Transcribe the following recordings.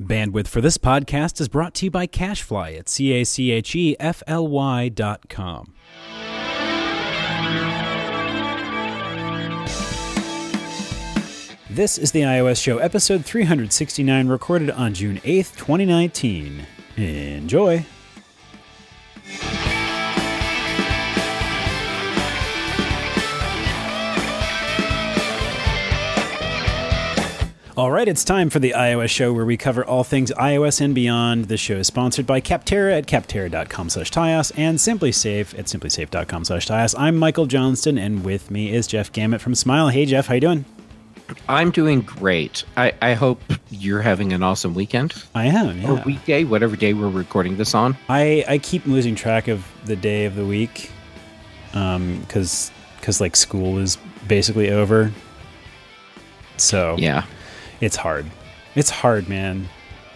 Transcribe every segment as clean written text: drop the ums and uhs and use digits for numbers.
Bandwidth for this podcast is brought to you by CacheFly at CACHEFLY.com. This is the iOS Show, episode 369, recorded on June 8th, 2019. Enjoy! All right, it's time for the iOS Show, where we cover all things iOS and beyond. The show is sponsored by Capterra at capterra.com/Tyos and SimpliSafe at simplysafe.com/Tyos. I'm Michael Johnston, and with me is Jeff Gamet from Smile. Hey, Jeff, how you doing? I'm doing great. I hope you're having an awesome weekend. I am, yeah. Or weekday, whatever day we're recording this on. I keep losing track of the day of the week because like school is basically over. So yeah. It's hard. It's hard, man.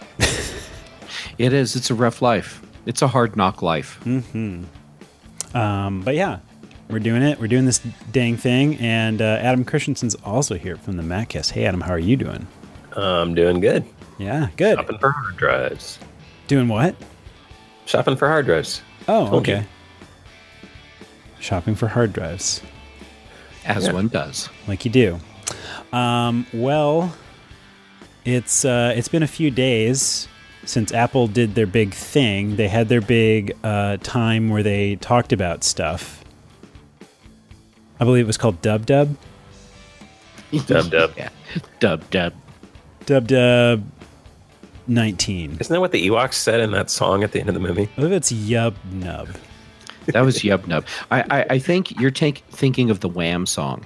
It is. It's a rough life. It's a hard knock life. Mm-hmm. But yeah, we're doing it. We're doing this dang thing. And Adam Christensen's also here from the MacCast. Hey, Adam, how are you doing? I'm doing good. Yeah, good. Shopping for hard drives. Doing what? Shopping for hard drives. Oh, Told okay. you. Shopping for hard drives. As one does. Like you do. Well, it's been a few days since Apple did their big thing. They had their big time where they talked about stuff. I believe it was called Dub Dub. Dub Dub. Yeah. Dub Dub. Dub Dub 19. Isn't that what the Ewoks said in that song at the end of the movie? I believe it's Yub Nub. That was Yub Nub. I think you're thinking of the Wham song.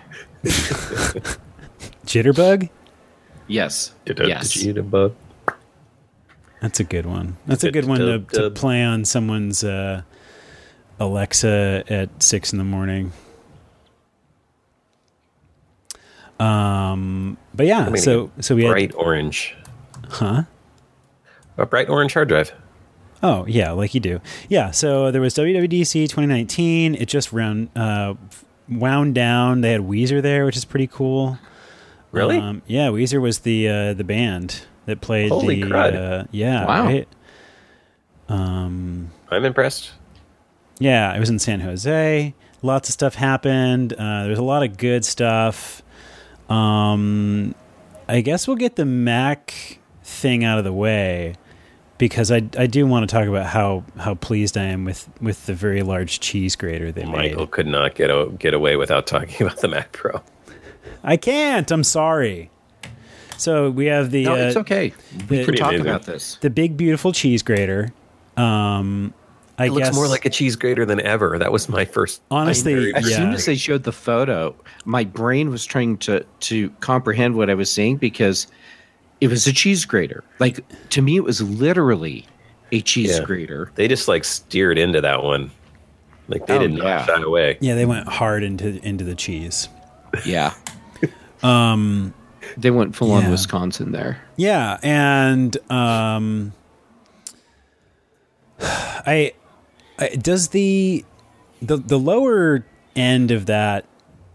Jitterbug? Yes. Yes. Jitterbug. That's a good one. That's a good one to play on someone's Alexa at 6 a.m. But yeah, so we had bright orange. Huh? A bright orange hard drive. Oh, yeah, like you do. Yeah, so there was WWDC 2019. It just wound down. They had Weezer there, which is pretty cool. Really? Yeah, Weezer was the band that played Holy the... crud. Yeah, wow. right? I'm impressed. Yeah, it was in San Jose. Lots of stuff happened. There was a lot of good stuff. I guess we'll get the Mac thing out of the way, because I do want to talk about how pleased I am with the very large cheese grater they made. Michael could not get away without talking about the Mac Pro. I can't. I'm sorry. So we have the... No, it's okay. We can talk amazing. about this. The big, beautiful cheese grater. It looks more like a cheese grater than ever. That was my first... Honestly, As yeah. soon as they showed the photo, my brain was trying to comprehend what I was seeing, because it was a cheese grater. Like, to me, it was literally a cheese grater. They just steered into that one. Like they did not shy away. Yeah, they went hard into the cheese. Yeah. They went full on Wisconsin there. Yeah, and I does the lower end of that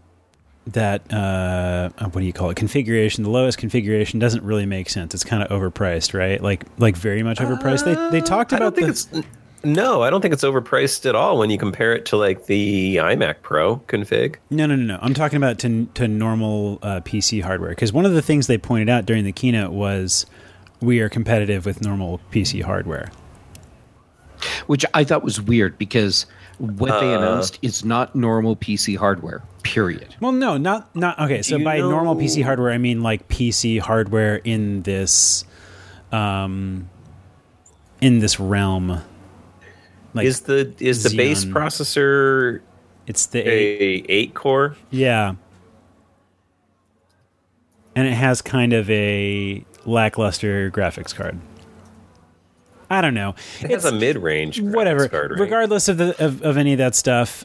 what do you call it, configuration, the lowest configuration doesn't really make sense. It's kind of overpriced, right? Like very much overpriced. They talked about No, I don't think it's overpriced at all when you compare it to the iMac Pro config. No. I'm talking about to normal PC hardware, because one of the things they pointed out during the keynote was we are competitive with normal PC hardware. Which I thought was weird, because what they announced is not normal PC hardware, period. Well, no, not okay. So by normal PC hardware, I mean like PC hardware in this realm. Like is the base Xeon. processor? It's the 8 core. Yeah, and it has kind of a lackluster graphics card. I don't know. It has a mid-range graphics whatever. card, right? Regardless of any of that stuff,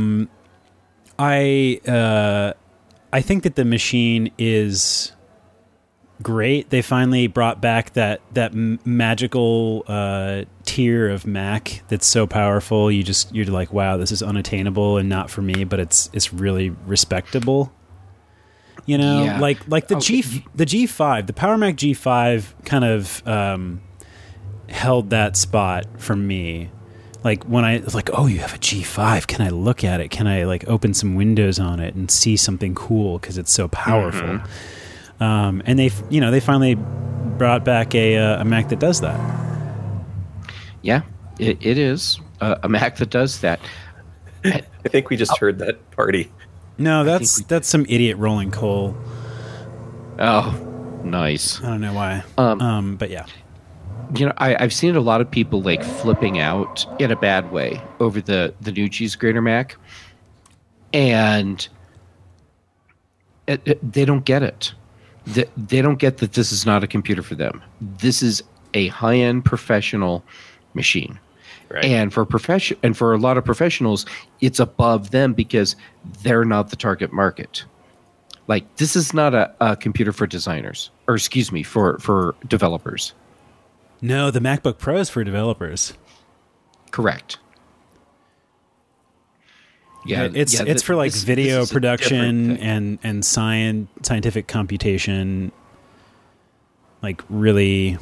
I think that the machine is great. They finally brought back that magical tier of Mac that's so powerful. You're like, wow, this is unattainable and not for me, but it's really respectable. You know, Yeah. like the the G5, the Power Mac G5 kind of held that spot for me. Like when I was like, oh, you have a G5, can I look at it? Can I like open some windows on it and see something cool because it's so powerful? And they finally brought back a Mac that does that. Yeah, it is a Mac that does that. I think we just heard that party. No, that's some idiot rolling coal. Oh, nice. I don't know why. But yeah. You know, I've seen a lot of people like flipping out in a bad way over the new cheese grater Mac, and they don't get it. They don't get that this is not a computer for them. This is a high-end professional machine. Right. And for a lot of professionals, it's above them because they're not the target market. Like, this is not a computer for designers, or excuse me, for developers. No, the MacBook Pro is for developers. Correct. Yeah, it's for like video this is a production different thing. and scientific computation, like really,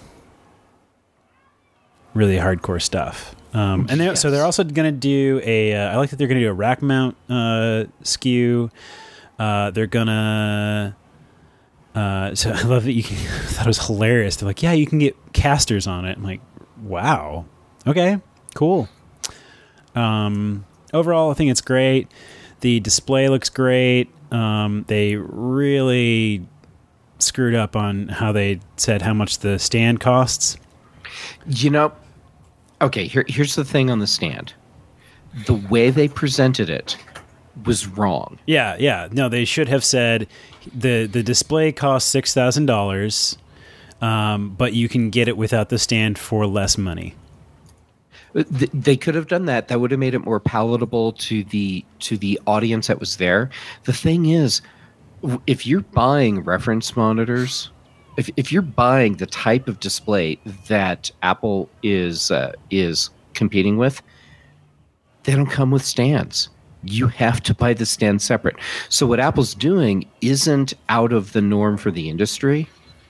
really hardcore stuff. So they're also going to do I like that they're going to do a rack mount SKU. They're gonna. So I love that I thought it was hilarious. They're like, yeah, you can get casters on it. I'm like, wow, okay, cool. Overall, I think it's great. The display looks great. They really screwed up on how they said how much the stand costs. You know, okay, here's the thing on the stand. The way they presented it was wrong. Yeah. No, they should have said the display costs $6,000, but you can get it without the stand for less money. They could have done that. That would have made it more palatable to the audience that was there. The thing is, if you're buying reference monitors, if you're buying the type of display that Apple is competing with, they don't come with stands. You have to buy the stand separate. So what Apple's doing isn't out of the norm for the industry.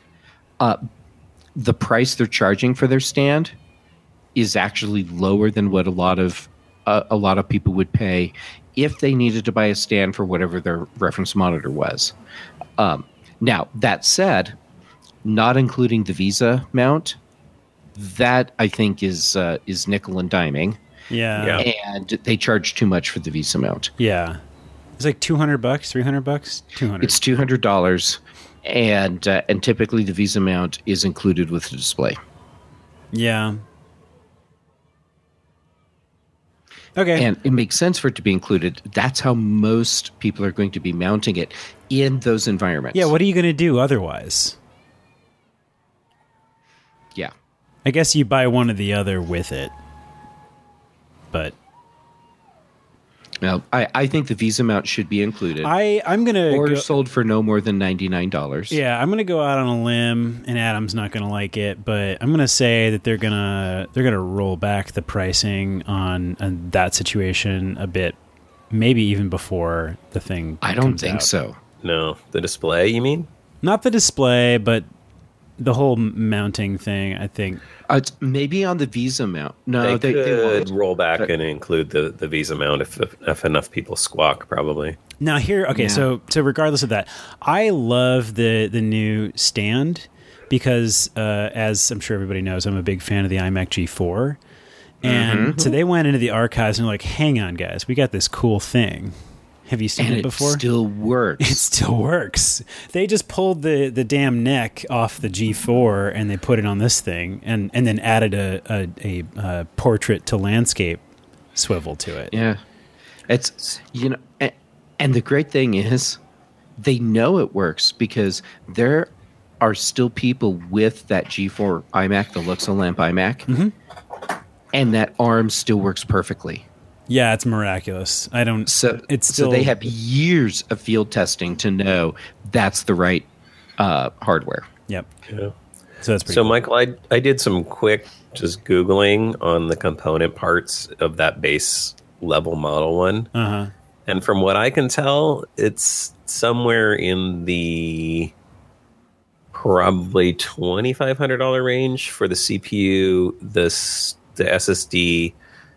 The price they're charging for their stand is actually lower than what a lot of people would pay if they needed to buy a stand for whatever their reference monitor was. Now, that said, not including the Visa mount, that I think is nickel and diming. Yeah. And they charge too much for the Visa mount. Yeah. It's like $200, $300, $200. It's $200, and typically the Visa mount is included with the display. Yeah. Okay. And it makes sense for it to be included. That's how most people are going to be mounting it in those environments. Yeah, what are you going to do otherwise? Yeah. I guess you buy one or the other with it. But Now, I think the Visa mount should be included. I'm going to or sold for no more than $99. Yeah, I'm going to go out on a limb, and Adam's not going to like it, but I'm going to say that they're going to roll back the pricing on that situation a bit, maybe even before the thing I don't comes think out. so. No, the display, you mean? Not the display, but the whole mounting thing, I think. It's maybe on the Visa mount. No, they they could won't. roll back and include the Visa mount if enough people squawk, probably. Now here, okay, Yeah. so regardless of that, I love the new stand because, as I'm sure everybody knows, I'm a big fan of the iMac G4. And so they went into the archives and were like, hang on, guys, we got this cool thing. Have you seen And it before? It still works. It still works. They just pulled the damn neck off the G4 and they put it on this thing and then added a portrait to landscape swivel to it. Yeah. It's, and the great thing is they know it works because there are still people with that G4 iMac, the Luxa Lamp iMac, and that ARM still works perfectly. Yeah, it's miraculous. So still, they have years of field testing to know that's the right hardware. Yep. Yeah. So that's pretty So, cool. Michael, I did some quick just Googling on the component parts of that base level Model 1. Uh-huh. And from what I can tell, it's somewhere in the probably $2,500 range for the CPU, the SSD,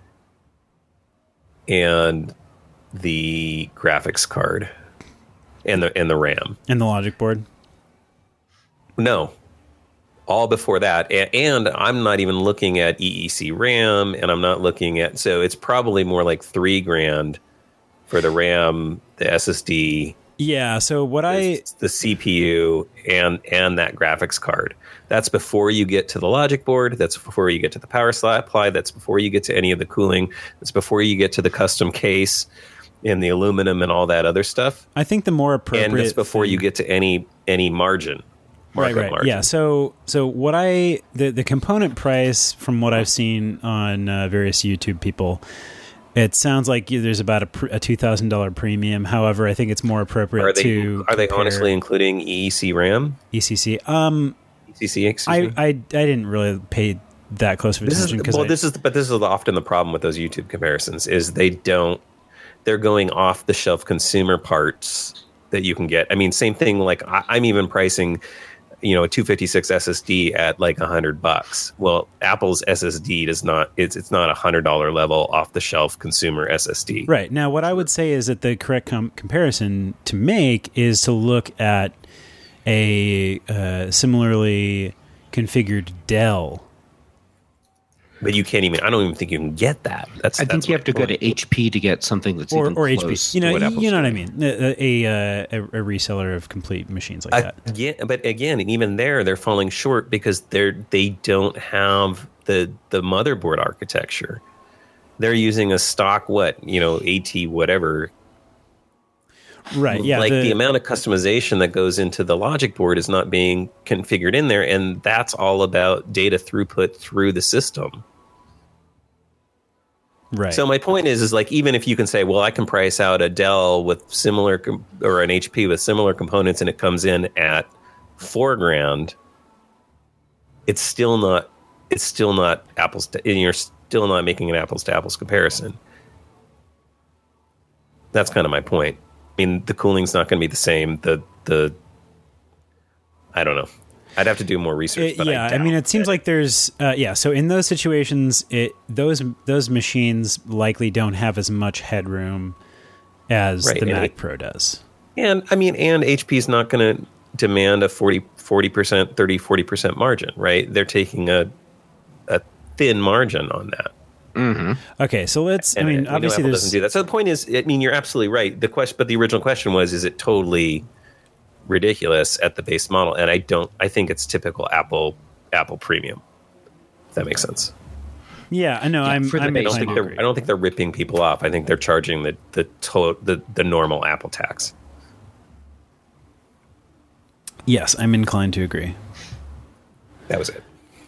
and the graphics card, and the RAM, And the logic board. No, all before that, and I'm not even looking at EEC RAM, and I'm not looking at. So it's probably more like $3,000 for the RAM, the SSD. Yeah. So the CPU and that graphics card. That's before you get to the logic board. That's before you get to the power supply. That's before you get to any of the cooling. That's before you get to the custom case and the aluminum and all that other stuff. I think the more appropriate, and it's before you get to any margin. Right. Margin. Yeah. So what the component price from what I've seen on various YouTube people, it sounds like there's about a $2,000 premium. However, I think it's more appropriate are they honestly including EEC RAM? ECC. ECC. Excuse me. I didn't really pay that close of attention because this is often the problem with those YouTube comparisons is they're going off the shelf consumer parts that you can get. I mean, same thing. Like I'm even pricing, a 256 SSD at like $100. Well, Apple's SSD does not. It's not $100 level off the shelf consumer SSD. Right. Now, what I would say is that the correct comparison to make is to look at a similarly configured Dell. But you can't even. I don't even think you can get that. I think you have to go to HP to get something that's even close HP. to what Apple's you know what I doing. mean? A reseller of complete machines like that. Yeah, but again, even they're falling short because they don't have the motherboard architecture. They're using a stock AT whatever. Right. Yeah. Like the amount of customization that goes into the logic board is not being configured in there, and that's all about data throughput through the system. Right. So my point is like even if you can say, well, I can price out a Dell with similar or an HP with similar components, and it comes in at $4,000, it's still not apples to, and you're still not making an apples to apples comparison. That's kind of my point. I mean, the cooling's not going to be the same. The I don't know. I'd have to do more research. But I mean, it seems like there's So in those situations, those machines likely don't have as much headroom as the Mac Pro does. And I mean, and HP's not going to demand a 40% margin, right? They're taking a thin margin on that. Mm-hmm. Okay, so let's. And obviously, Apple doesn't do that. So the point is, I mean, you're absolutely right. But the original question was, is it totally ridiculous at the base model? And I think it's typical Apple premium. If that makes sense. Yeah, I know. Yeah, I don't think they're ripping people off. I think they're charging the normal Apple tax. Yes, I'm inclined to agree. That was it.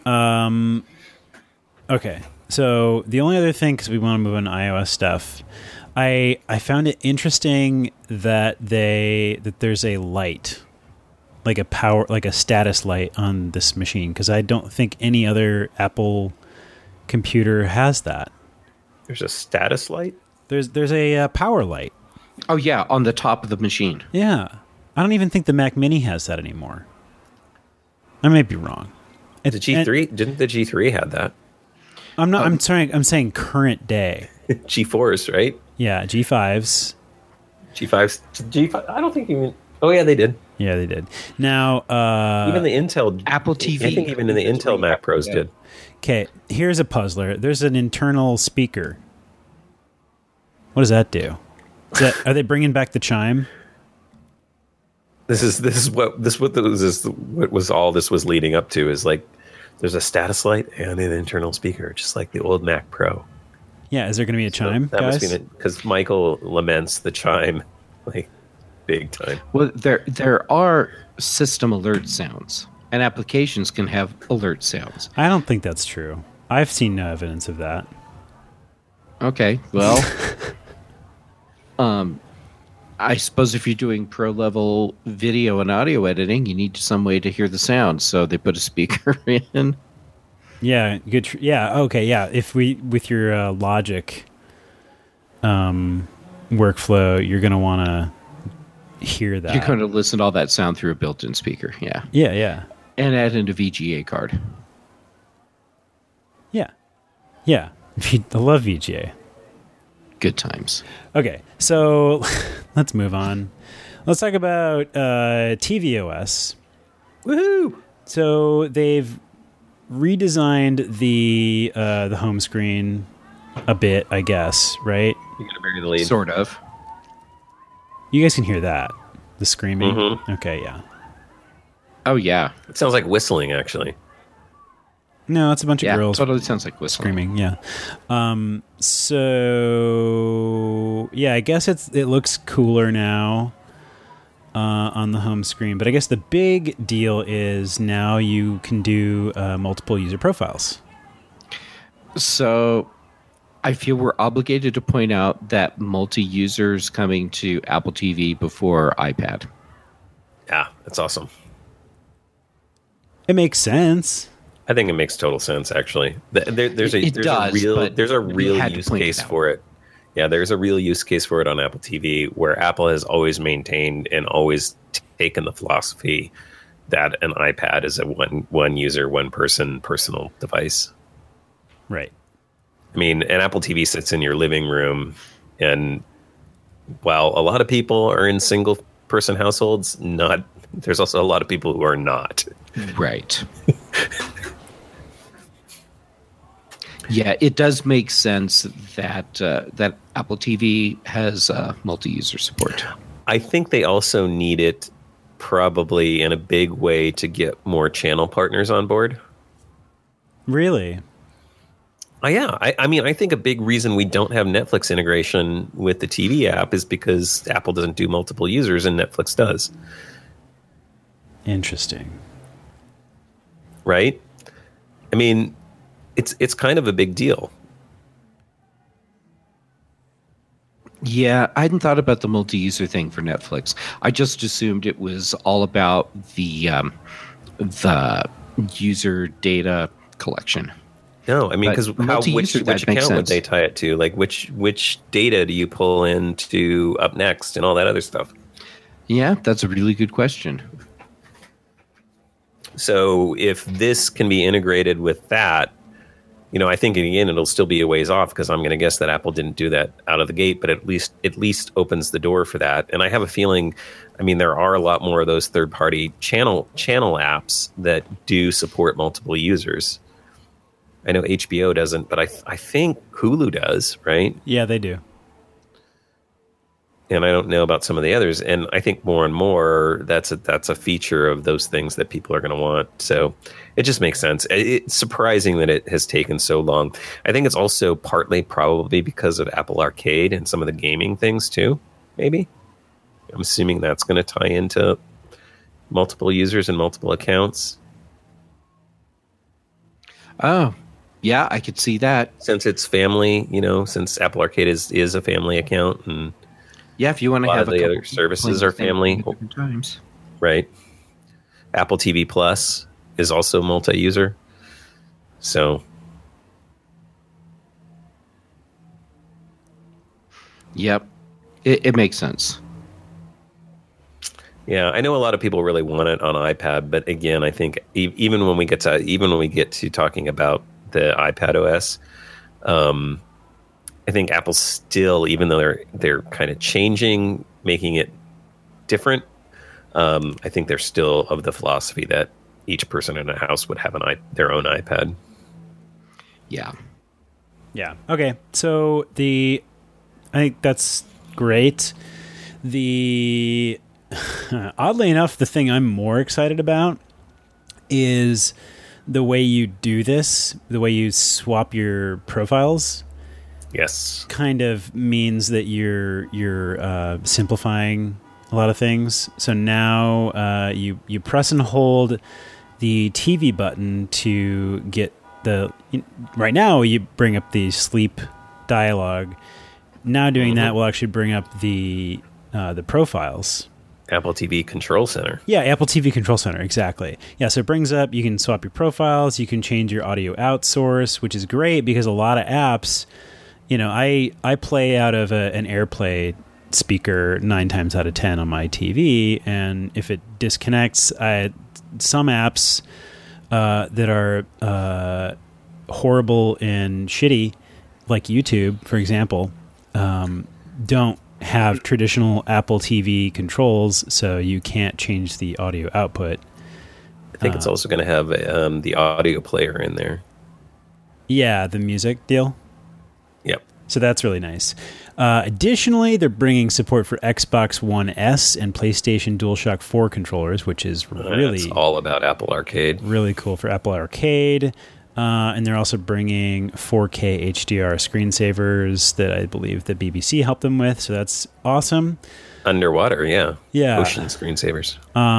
Okay. So the only other thing, because we want to move on to iOS stuff, I found it interesting that there's a light, like a status light on this machine, because I don't think any other Apple computer has that. There's a status light? There's a power light. Oh yeah, on the top of the machine. Yeah. I don't even think the Mac Mini has that anymore. I may be wrong. The G3 didn't the G3 have that? I'm not. I'm sorry. I'm saying current day. G4s, right? Yeah, G5s. G5. I don't think even. Oh yeah, they did. Yeah, they did. Now, even the Intel Apple TV. I think even the Intel Mac Pros did. Okay, here's a puzzler. There's an internal speaker. What does that do? Are they bringing back the chime? This is what all this was leading up to is like there's a status light and an internal speaker, just like the old Mac Pro. Yeah, is there going to be a chime, that guys? Must be because Michael laments the chime like big time. Well, there are system alert sounds, and applications can have alert sounds. I don't think that's true. I've seen no evidence of that. Okay, well, I suppose if you're doing pro level video and audio editing, you need some way to hear the sound, so they put a speaker in. Yeah, good. Yeah, okay, yeah. If with your Logic workflow, you're going to want to hear that. You're going to listen to all that sound through a built-in speaker. Yeah. Yeah. And add in a VGA card. Yeah. I love VGA. Good times. Okay, so let's move on. Let's talk about tvOS. Woohoo! So they've redesigned the home screen a bit, I guess, right? You gotta bury the lead. Sort of. You guys can hear that, the screaming. Mm-hmm. Okay, yeah. Oh, yeah. It sounds like whistling, actually. No, it's a bunch of Yeah, girls totally sounds like whistling. screaming. Yeah. So yeah, I guess it looks cooler now on the home screen. But I guess the big deal is now you can do multiple user profiles. So I feel we're obligated to point out that multi-users coming to Apple TV before iPad. Yeah, that's awesome. It makes sense. I think it makes total sense. Actually, there's a real use case for it. Yeah, there's a real use case for it on Apple TV, where Apple has always maintained and always taken the philosophy that an iPad is a one user, one person personal device. Right. I mean, an Apple TV sits in your living room, and while a lot of people are in single person households, there's also a lot of people who are not. Right. Yeah, it does make sense that that Apple TV has multi-user support. I think they also need it probably in a big way to get more channel partners on board. Really? Yeah. I mean, I think a big reason we don't have Netflix integration with the TV app is because Apple doesn't do multiple users and Netflix does. Interesting. Right? I mean, it's kind of a big deal. Yeah, I hadn't thought about the multi-user thing for Netflix. I just assumed it was all about the user data collection. No, I mean, because which account sense. would they tie it to? Like, which data do you pull into Up Next and all that other stuff? Yeah, that's a really good question. So if this can be integrated with that, I think again it'll still be a ways off, because I'm going to guess that Apple didn't do that out of the gate, but at least opens the door for that. And I have a feeling, I mean, there are a lot more of those third-party channel apps that do support multiple users. I know HBO doesn't, but I think Hulu does, right? Yeah, they do. And I don't know about some of the others. And I think more and more that's a feature of those things that people are going to want. So it just makes sense. It's surprising that it has taken so long. I think it's also partly probably because of Apple Arcade and some of the gaming things too, maybe. I'm assuming that's going to tie into multiple users and multiple accounts. Oh, yeah, I could see that. Since it's family, since Apple Arcade is a family account, and yeah, if you want to have the other services are family, different times, right? Apple TV Plus is also multi-user, so yep, it makes sense. Yeah, I know a lot of people really want it on iPad, but again, I think even when we get to talking about the iPad OS, I think Apple's still, even though they're kind of changing, making it different, I think they're still of the philosophy that each person in a house would have their own iPad. Yeah. Yeah. Okay. So I think that's great. Oddly enough, the thing I'm more excited about is the way you do this, the way you swap your profiles. Yes. Kind of means that you're simplifying a lot of things. So now you press and hold the TV button to get right now you bring up the sleep dialogue. Now doing that will actually bring up the profiles. Apple TV Control Center. Yeah, Apple TV Control Center, exactly. Yeah, so it brings up, you can swap your profiles, you can change your audio outsource, which is great because a lot of apps, I play out of an AirPlay speaker 9 times out of 10 on my TV, and if it disconnects, some apps that are horrible and shitty, like YouTube, for example, don't have traditional Apple TV controls, so you can't change the audio output. I think it's also going to have the audio player in there. Yeah, the music deal. Yep. So that's really nice. Additionally, they're bringing support for Xbox One S and PlayStation DualShock 4 controllers, which is really... It's all about Apple Arcade. Really cool for Apple Arcade. And they're also bringing 4K HDR screensavers that I believe the BBC helped them with, so that's awesome. Underwater, yeah. Yeah. Ocean screensavers.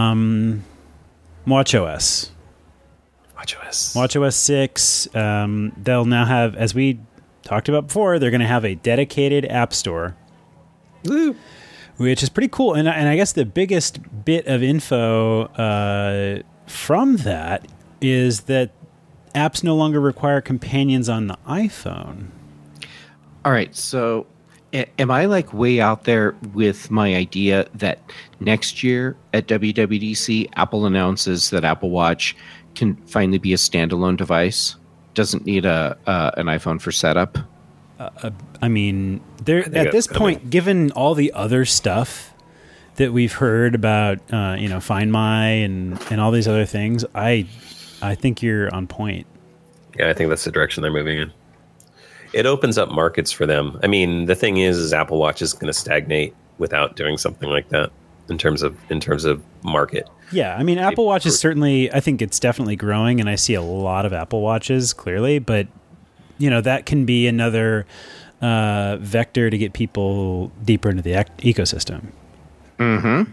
WatchOS. WatchOS 6. They'll now have, as we talked about before, they're going to have a dedicated app store. Woo. Which is pretty cool. And I guess the biggest bit of info from that is that apps no longer require companions on the iPhone. All right, so am I like way out there with my idea that next year at WWDC, Apple announces that Apple Watch can finally be a standalone device? Doesn't need an iPhone for setup? I mean, at this point, given all the other stuff that we've heard about, Find My and all these other things, I think you're on point. Yeah, I think that's the direction they're moving in. It opens up markets for them. I mean, the thing is Apple Watch is going to stagnate without doing something like that in terms of market. Yeah, I mean, Apple Watch is certainly, I think it's definitely growing, and I see a lot of Apple Watches, clearly, but, that can be another vector to get people deeper into the ecosystem. Mm-hmm.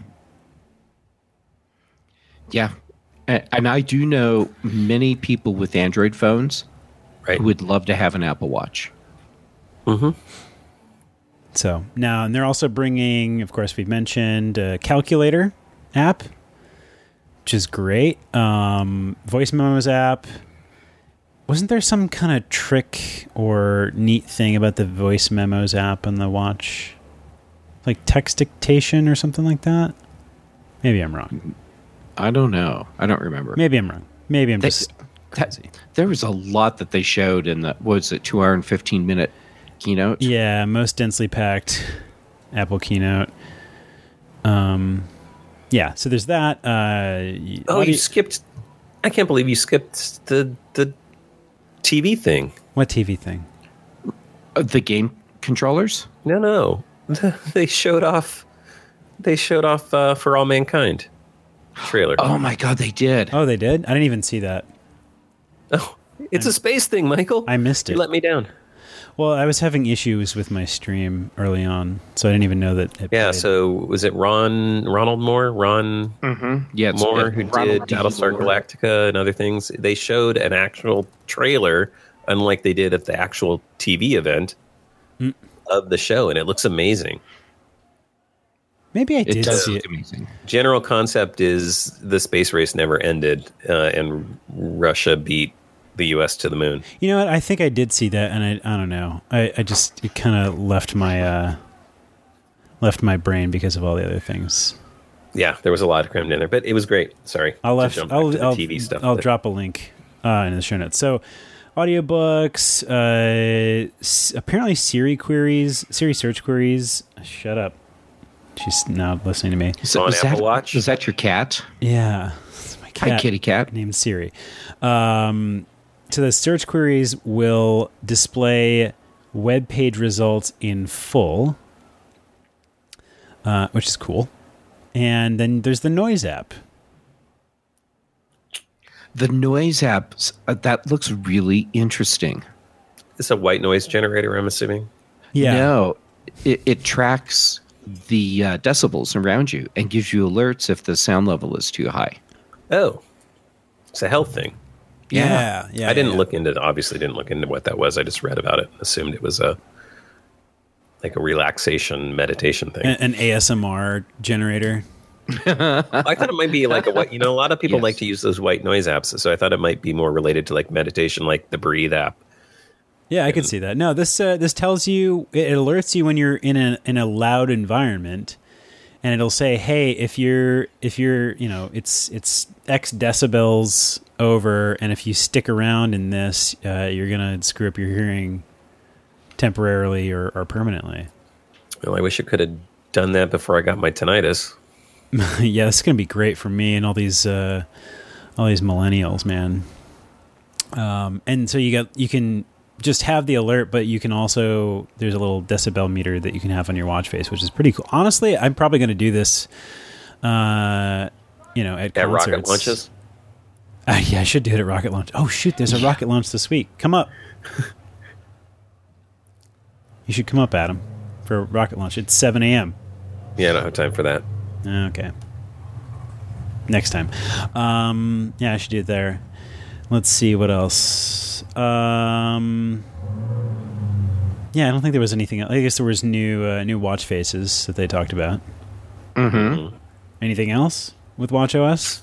Yeah. And I do know many people with Android phones who would love to have an Apple Watch. Mm-hmm. So now, and they're also bringing, of course, we've mentioned a calculator app, which is great. Voice memos app. Wasn't there some kind of trick or neat thing about the voice memos app on the watch? Like text dictation or something like that? Maybe I'm wrong. I don't know. I don't remember. Maybe I'm wrong. Maybe I'm just crazy. There was a lot that they showed in the, 2 hour and 15 minute keynote? Yeah, most densely packed Apple keynote. Yeah, so there's that. You skipped. I can't believe you skipped the TV thing. What TV thing? The game controllers? No. They showed off For All Mankind trailer. Oh my God, they did. Oh, they did? I didn't even see that. Oh, it's a space thing, Michael. I missed it. You let me down. Well, I was having issues with my stream early on, so I didn't even know that it played. So was it Ronald Moore? Yeah, Moore, who did Battlestar Galactica and other things. They showed an actual trailer, unlike they did at the actual TV event of the show, and it looks amazing. Maybe I did does see look it. amazing. General concept is the space race never ended, and Russia beat the U.S. to the moon. You know what? I think I did see that, and I don't know. I just, it kind of left my brain because of all the other things. Yeah, there was a lot crammed in there, but it was great. Sorry, I'll TV stuff. I'll drop a link in the show notes. So, audiobooks, apparently Siri search queries. Shut up. She's now listening to me. On Apple Watch? Was that your cat? Yeah, it's my cat. Hi, kitty cat. Named Siri. So the search queries will display web page results in full, which is cool. And then there's the Noise app. The Noise app, that looks really interesting. It's a white noise generator, I'm assuming. Yeah. No, it tracks the decibels around you and gives you alerts if the sound level is too high. Oh, it's a health thing. Yeah. I obviously didn't look into what that was. I just read about it and assumed it was a relaxation meditation thing. An ASMR generator. I thought it might be like a lot of people Yes. like to use those white noise apps. So I thought it might be more related to like meditation, like the Breathe app. Yeah, I could see that. No, this tells you, it alerts you when you're in a loud environment, and it'll say, hey, if you're it's X decibels over, and if you stick around in this, you're gonna screw up your hearing temporarily or permanently. Well, I wish I could have done that before I got my tinnitus. Yeah, it's gonna be great for me and all these millennials, man. And so you can just have the alert, but you can also, there's a little decibel meter that you can have on your watch face, which is pretty cool. Honestly, I'm probably going to do this, at concerts. Rocket launches? Yeah, I should do it at rocket launch. Oh, shoot, there's a rocket launch this week. Come up. You should come up, Adam, for rocket launch. It's 7 a.m. Yeah, I don't have time for that. Okay. Next time. Yeah, I should do it there. Let's see what else. Yeah, I don't think there was anything else. I guess there was new watch faces that they talked about. Mm-hmm. Anything else with WatchOS?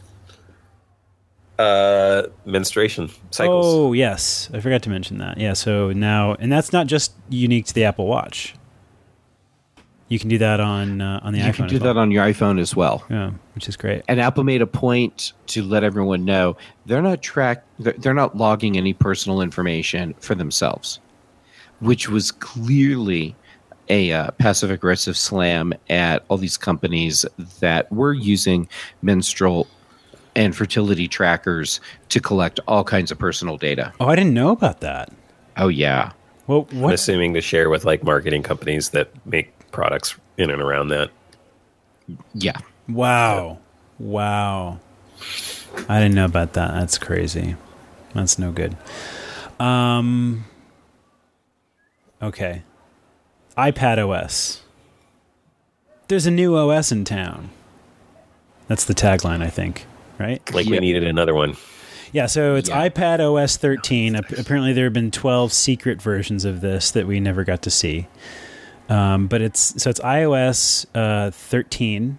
Menstruation cycles. Oh, yes. I forgot to mention that. Yeah, so now, and that's not just unique to the Apple Watch. You can do that on the iPhone. You can do that on your iPhone as well. Yeah, which is great. And Apple made a point to let everyone know they're not logging any personal information for themselves, which was clearly a passive aggressive slam at all these companies that were using menstrual and fertility trackers to collect all kinds of personal data. Oh, I didn't know about that. Oh yeah. Well, I'm assuming to share with like marketing companies that make products in and around that. Yeah. Wow. I didn't know about that. That's crazy. That's no good. Okay. iPad OS. There's a new OS in town. That's the tagline, I think, right? Like we needed another one. Yeah, so it's iPad OS 13. Apparently there have been 12 secret versions of this that we never got to see. But it's iOS 13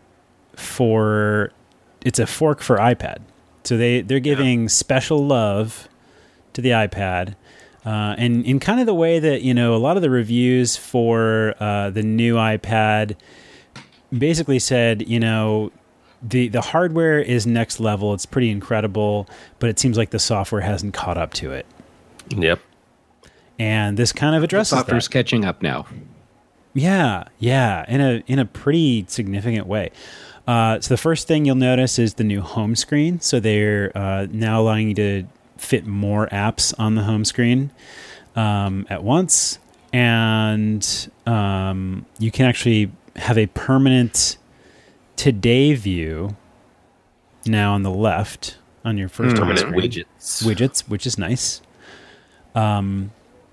it's a fork for iPad. So they're giving special love to the iPad, and in kind of the way that, a lot of the reviews for the new iPad basically said, the hardware is next level. It's pretty incredible, but it seems like the software hasn't caught up to it. Yep. And this kind of addresses that. The software's catching up now. Yeah, in a pretty significant way. So the first thing you'll notice is the new home screen. So they're now allowing you to fit more apps on the home screen at once, and you can actually have a permanent Today view now on the left on your first home screen. Widgets, which is nice. And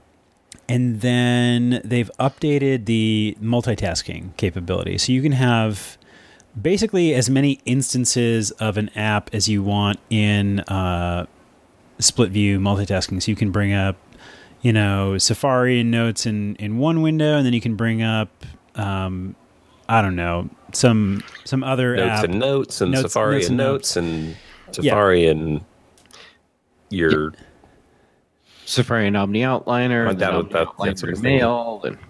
then they've updated the multitasking capability. So you can have basically as many instances of an app as you want in split view multitasking. So you can bring up, Safari and Notes in one window, and then you can bring up, I don't know, some other app. Notes and Safari and Notes and Safari and your... Safari and Omni Outliner, that's what Mail, and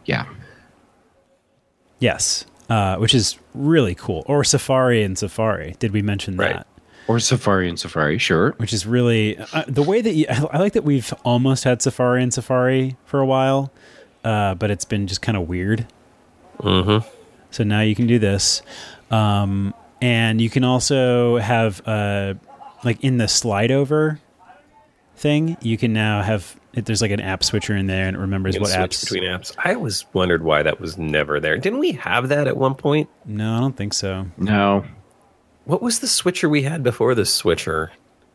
yes, which is really cool. Or Safari and Safari. Did we mention that? Or Safari and Safari, sure. Which is really the way that I like that we've almost had Safari and Safari for a while, but it's been just kind of weird. Mm-hmm. So now you can do this, and you can also have like in the slide over thing, you can now have there's like an app switcher in there, and it remembers what apps between apps. I always wondered why that was never there. Didn't we have that at one point? No, I don't think so. No. What was the switcher we had before the switcher?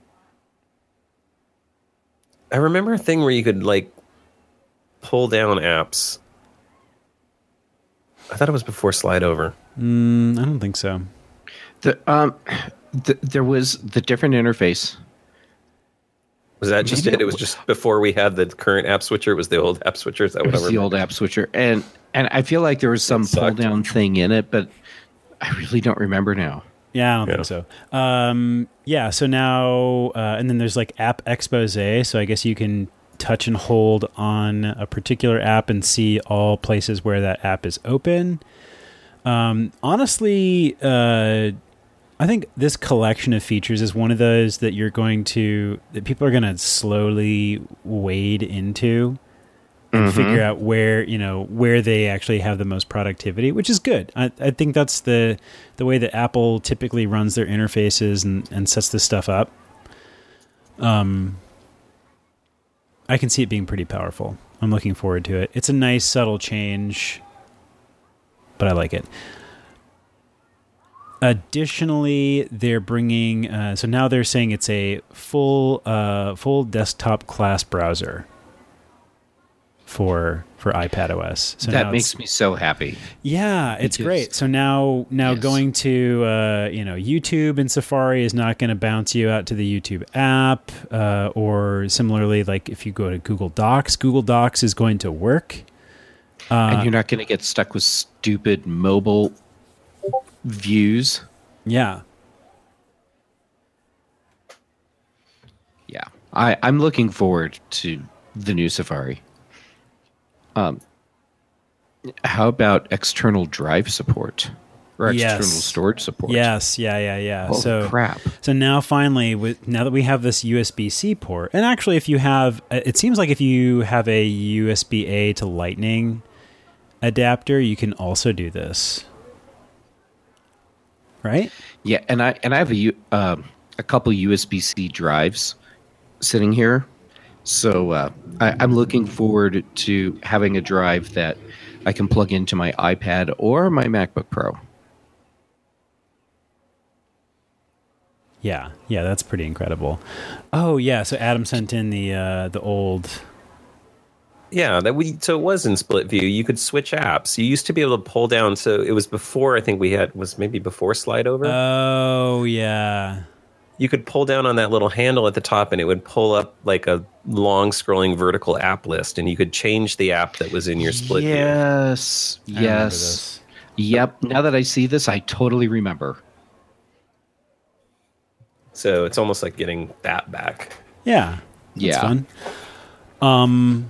I remember a thing where you could like pull down apps. I thought it was before slide over. I don't think so. There was the different interface. Was that just it? It was just before we had the current app switcher. It was the old app switcher. Is that what I remember? The old app switcher, and I feel like there was some pull down thing in it, but I really don't remember now. Yeah, I don't think so. So now and then there's like app expose. So I guess you can touch and hold on a particular app and see all places where that app is open. Honestly, I think this collection of features is one of those that that people are going to slowly wade into and figure out where they actually have the most productivity, which is good. I think that's the way that Apple typically runs their interfaces and sets this stuff up. I can see it being pretty powerful. I'm looking forward to it. It's a nice, subtle change, but I like it. Additionally, they're bringing... so now they're saying it's a full desktop class browser for iPadOS. So that makes me so happy. Yeah, it's great. So now Yes. going to YouTube and Safari is not going to bounce you out to the YouTube app, or similarly, like if you go to Google Docs is going to work, And you're not going to get stuck with stupid mobile views. Yeah. Yeah, I'm looking forward to the new Safari. How about external drive support or external storage support? Yes, yeah. Holy crap! So now finally, now that we have this USB-C port, and actually, if you have, it seems like if you have a USB-A to Lightning adapter, you can also do this, right? Yeah, and I have a couple USB-C drives sitting here, so I'm looking forward to having a drive that I can plug into my iPad or my MacBook Pro. Yeah, that's pretty incredible. Oh yeah, so Adam sent in the old. Yeah, so it was in split view. You could switch apps. You used to be able to pull down. So it was before, I think was maybe before Slide Over. Oh yeah. You could pull down on that little handle at the top, and it would pull up like a long scrolling vertical app list, and you could change the app that was in your split view. Yes. Yep. Now that I see this, I totally remember. So it's almost like getting that back. Yeah. That's fun.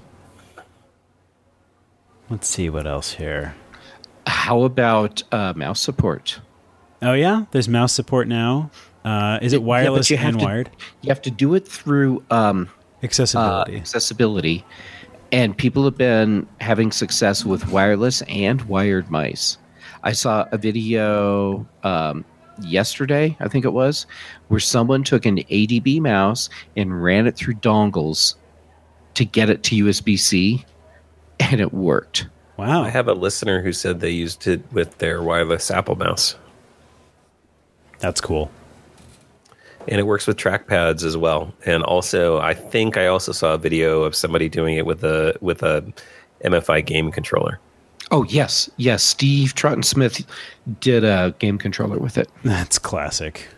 Let's see what else here. How about mouse support? Oh yeah, there's mouse support now. Is it wireless and wired? You have to do it through Accessibility. And people have been having success with wireless and wired mice. I saw a video yesterday, I think it was, where someone took an ADB mouse and ran it through dongles to get it to USB-C, and it worked. Wow. I have a listener who said they used it with their wireless Apple mouse. That's cool. And it works with trackpads as well. And also, I think I also saw a video of somebody doing it with a MFI game controller. Oh, yes. Steve Troughton-Smith did a game controller with it. That's classic.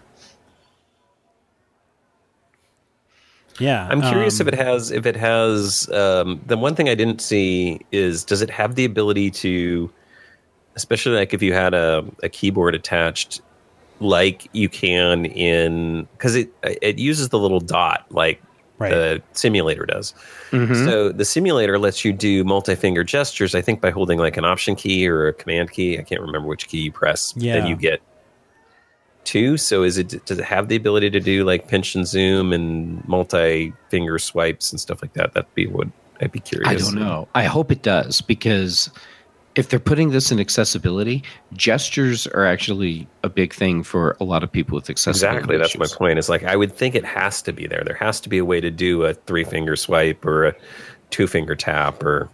Yeah. I'm curious if it has, the one thing I didn't see is, does it have the ability to, especially like if you had a keyboard attached, like you can because it uses the little dot like the simulator does. Mm-hmm. So the simulator lets you do multi-finger gestures, I think by holding like an option key or a command key. I can't remember which key you press. Then you get two. So does it have the ability to do like pinch and zoom and multi-finger swipes and stuff like that? I'd be curious. I don't know. I hope it does, because if they're putting this in accessibility, gestures are actually a big thing for a lot of people with accessibility. Exactly. That's my point. It's like, I would think it has to be there. There has to be a way to do a 3-finger swipe or a 2-finger tap, or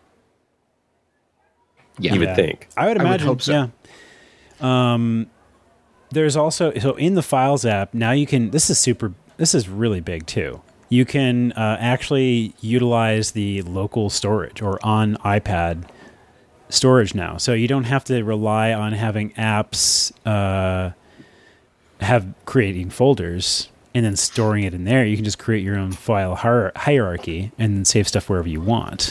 you would think. I would imagine. I would hope so. Yeah. There's also, so in the Files app, now you can, this is really big too. You can actually utilize the local storage or on iPad storage now. So you don't have to rely on having apps creating folders and then storing it in there. You can just create your own file hierarchy and then save stuff wherever you want.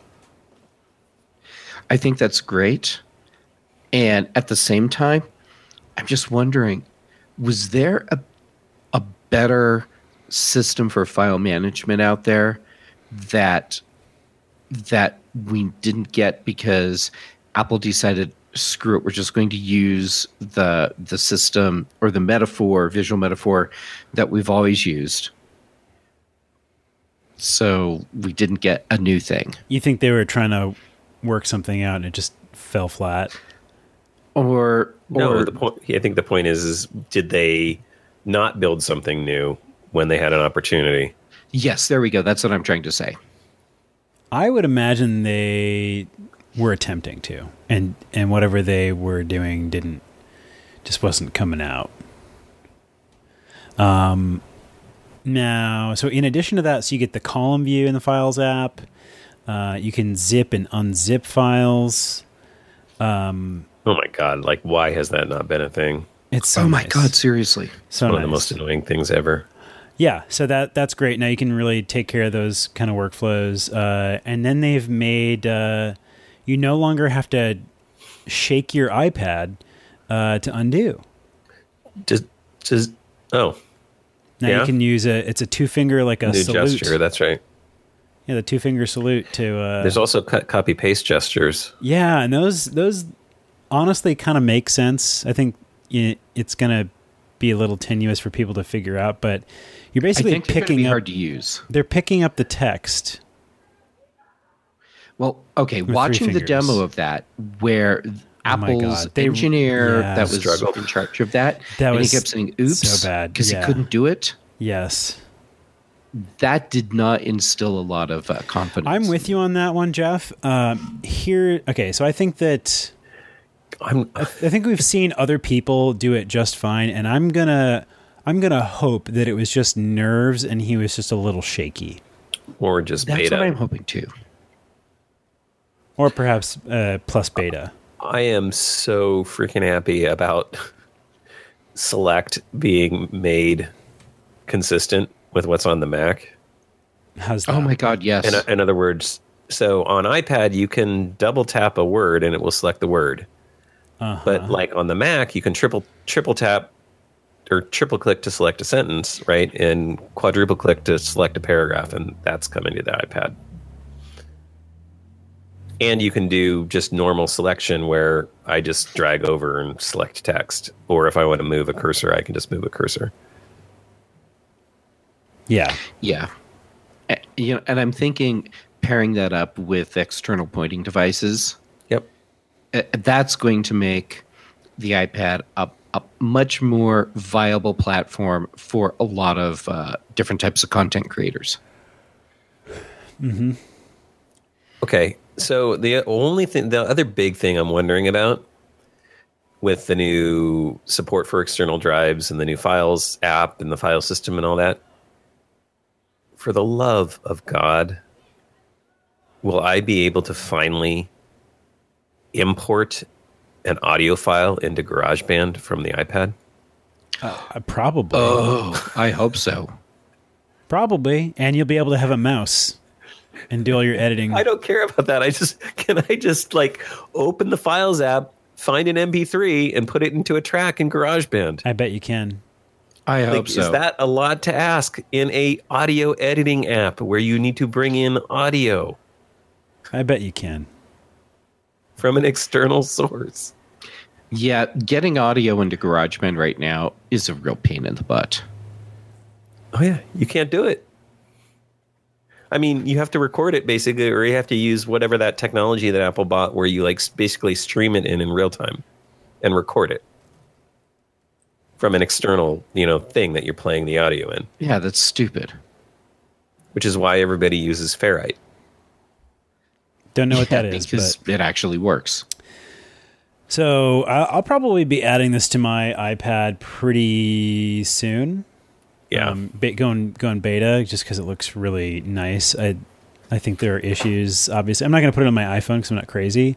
I think that's great. And at the same time, I'm just wondering, was there a better system for file management out there that we didn't get because Apple decided, screw it, we're just going to use the system or the visual metaphor that we've always used. So we didn't get a new thing. You think they were trying to work something out and it just fell flat? Or no, the point. I think the point is did they not build something new when they had an opportunity? Yes, there we go. That's what I'm trying to say. I would imagine they were attempting to, and whatever they were doing just wasn't coming out. Now, so in addition to that, so you get the column view in the Files app. You can zip and unzip files. Oh my God! Like, why has that not been a thing? It's so oh my nice. God! Seriously, so One nice. of the most annoying things ever. Yeah, so that's great. Now you can really take care of those kind of workflows. And then they've made you no longer have to shake your iPad to undo. Just oh, Now yeah? you can use it's a 2-finger like a new salute. gesture. That's right. Yeah, the 2-finger salute to. There's also copy paste gestures. Yeah, and those honestly kind of make sense. I think it's going to be a little tenuous for people to figure out, but you're I basically think they're going to picking be up. hard to use. They're picking up the text. Well, okay, With watching 3 the fingers. demo of that, where Oh my Apple's God. engineer Yeah. that was Struggled. in charge of that, That and was he kept saying "oops" so bad. because Yeah. he couldn't do it. Yes. That did not instill a lot of confidence. I'm with you on that one, Jeff. Okay, so I think that I think we've seen other people do it just fine, and I'm gonna hope that it was just nerves and he was just a little shaky, Or just That's beta. what I'm hoping too. or perhaps plus beta. I am so freaking happy about Select being made consistent with what's on the Mac. How's that? Oh my God, yes. In other words, so on iPad, you can double tap a word and it will select the word. But like on the Mac, you can triple tap or triple click to select a sentence, right? And quadruple click to select a paragraph, and that's coming to the iPad. And you can do just normal selection where I just drag over and select text. Or if I want to move a cursor, I can just move a cursor. Yeah. Yeah. And I'm thinking pairing that up with external pointing devices, Yep. that's going to make the iPad a much more viable platform for a lot of different types of content creators. Okay, so the other big thing I'm wondering about with the new support for external drives and the new Files app and the file system and all that, for the love of God, will I be able to finally import an audio file into GarageBand from the iPad? Probably. Oh, I hope so. Probably. And you'll be able to have a mouse and do all your editing. I don't care about that. Can I just like open the Files app, find an MP3, and put it into a track in GarageBand? I bet you can. I hope Like, so. is that a lot to ask in a audio editing app where you need to bring in audio I bet you can. from an external source? Yeah, getting audio into GarageBand right now is a real pain in the butt. Oh yeah, you can't do it. I mean, you have to record it basically, or you have to use whatever that technology that Apple bought where you like basically stream it in real time and record it from an external, thing that you're playing the audio in, Yeah, that's stupid. which is why everybody uses Ferrite. Don't know what that is, because but it actually works. so I'll probably be adding this to my iPad pretty soon. Yeah. Going beta just because it looks really nice. I think there are issues. Obviously, I'm not going to put it on my iPhone because I'm not crazy.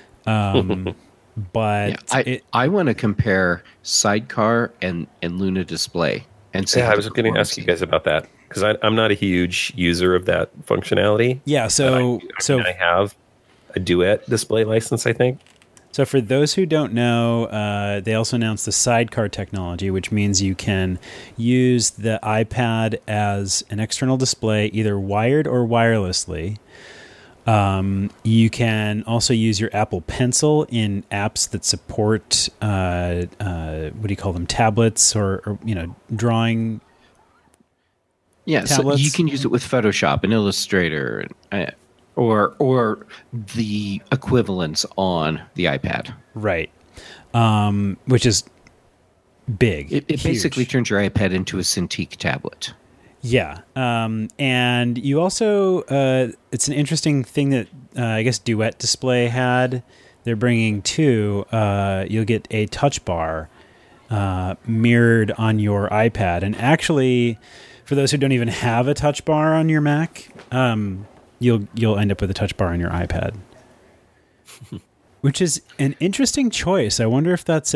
But Yeah, I want to compare Sidecar and Luna Display and see. Yeah, how I the was going to ask you performance guys about that because I'm not a huge user of that functionality. yeah, so I have a Duet display license, I think. So for those who don't know, they also announced the sidecar technology, which means you can use the iPad as an external display, either wired or wirelessly. You can also use your Apple Pencil in apps that support what do you call them, tablets or drawing. Yeah, tablets. So you can use it with Photoshop and Illustrator, or the equivalents on the iPad. Right, which is big. It huge. basically turns your iPad into a Cintiq tablet. Yeah. And you also, it's an interesting thing that I guess Duet Display had. They're bringing two. You'll get a touch bar mirrored on your iPad. And actually, for those who don't even have a touch bar on your Mac, you'll end up with a touch bar on your iPad. Which is an interesting choice. I wonder if that's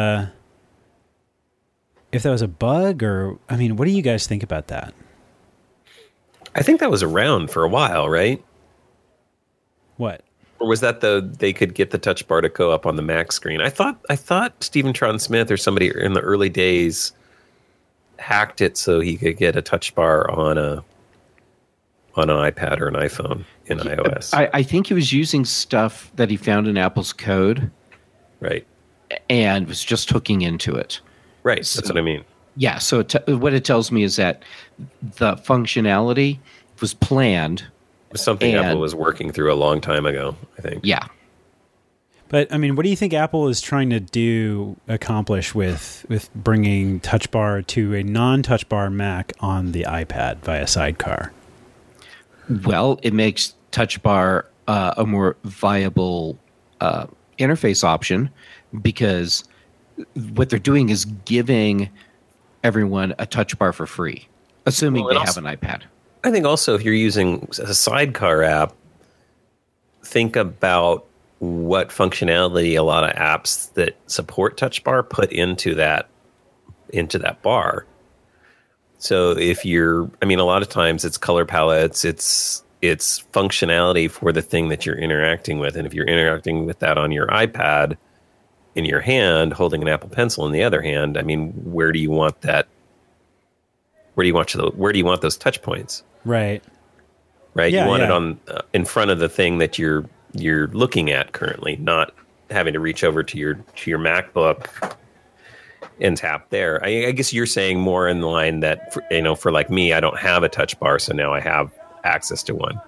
if that was a bug, or I mean, what do you guys think about that? I think that was around for a while, right? What? Or was that they could get the touch bar to go up on the Mac screen? I thought Stephen Tron Smith or somebody in the early days hacked it so he could get a touch bar on an iPad or an iPhone in iOS. I think he was using stuff that he found in Apple's code, right? And was just hooking into it. Right, that's what I mean. Yeah, so what it tells me is that the functionality was planned. It was something Apple was working through a long time ago, I think. Yeah. But, I mean, what do you think Apple is trying to accomplish with bringing Touch Bar to a non-Touch Bar Mac on the iPad via Sidecar? Well, it makes Touch Bar a more viable interface option, because what they're doing is giving everyone a touch bar for free, assuming they have an iPad. I think also if you're using a Sidecar app, think about what functionality a lot of apps that support touch bar put into that bar. So if a lot of times it's color palettes, it's functionality for the thing that you're interacting with. And if you're interacting with that on your iPad in your hand, holding an Apple Pencil in the other hand, I mean, where do you want that? Where do you want those touch points? Right. Right. Yeah, you want it on in front of the thing that you're looking at currently, not having to reach over to your MacBook and tap there. I guess you're saying more in the line that for like me, I don't have a touch bar, so now I have access to one.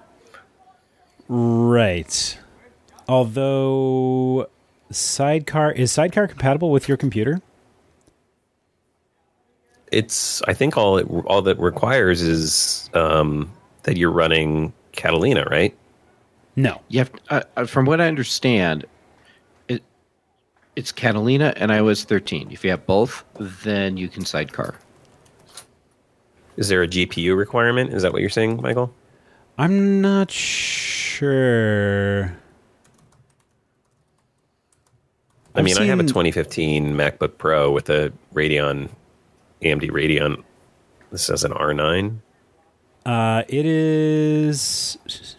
Right. Although is Sidecar compatible with your computer? I think all that requires is that you're running Catalina, right? No. You have, from what I understand, it's Catalina and iOS 13. If you have both, then you can Sidecar. Is there a GPU requirement? Is that what you're saying, Michael? I'm not sure. I have a 2015 MacBook Pro with a AMD Radeon. This is an R9. It is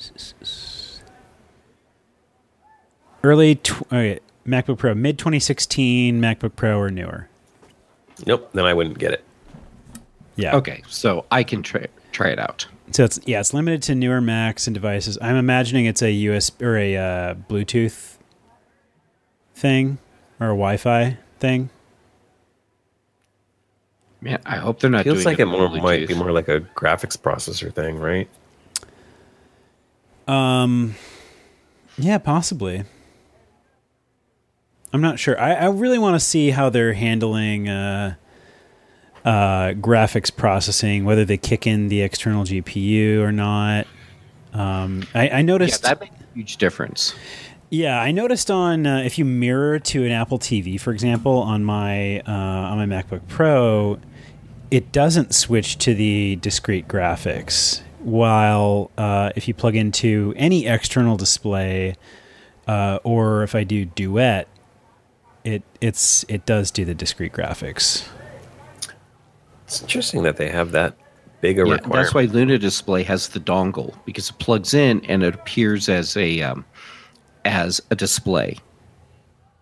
MacBook Pro, mid 2016 MacBook Pro or newer. Nope, then I wouldn't get it. Yeah. Okay, so I can try it out. So it's limited to newer Macs and devices. I'm imagining it's a USB or a Bluetooth thing or a Wi-Fi thing. Man, I hope they're not. Feels doing like it Bluetooth. might be more like a graphics processor thing, right? Yeah, possibly. I'm not sure. I really want to see how they're handling graphics processing, whether they kick in the external GPU or not. I noticed that makes a huge difference. Yeah, I noticed on if you mirror to an Apple TV, for example, on my MacBook Pro, it doesn't switch to the discrete graphics. While if you plug into any external display, or if I do Duet, it does do the discrete graphics. It's interesting that they have that big a requirement. That's why Luna Display has the dongle, because it plugs in and it appears as a display.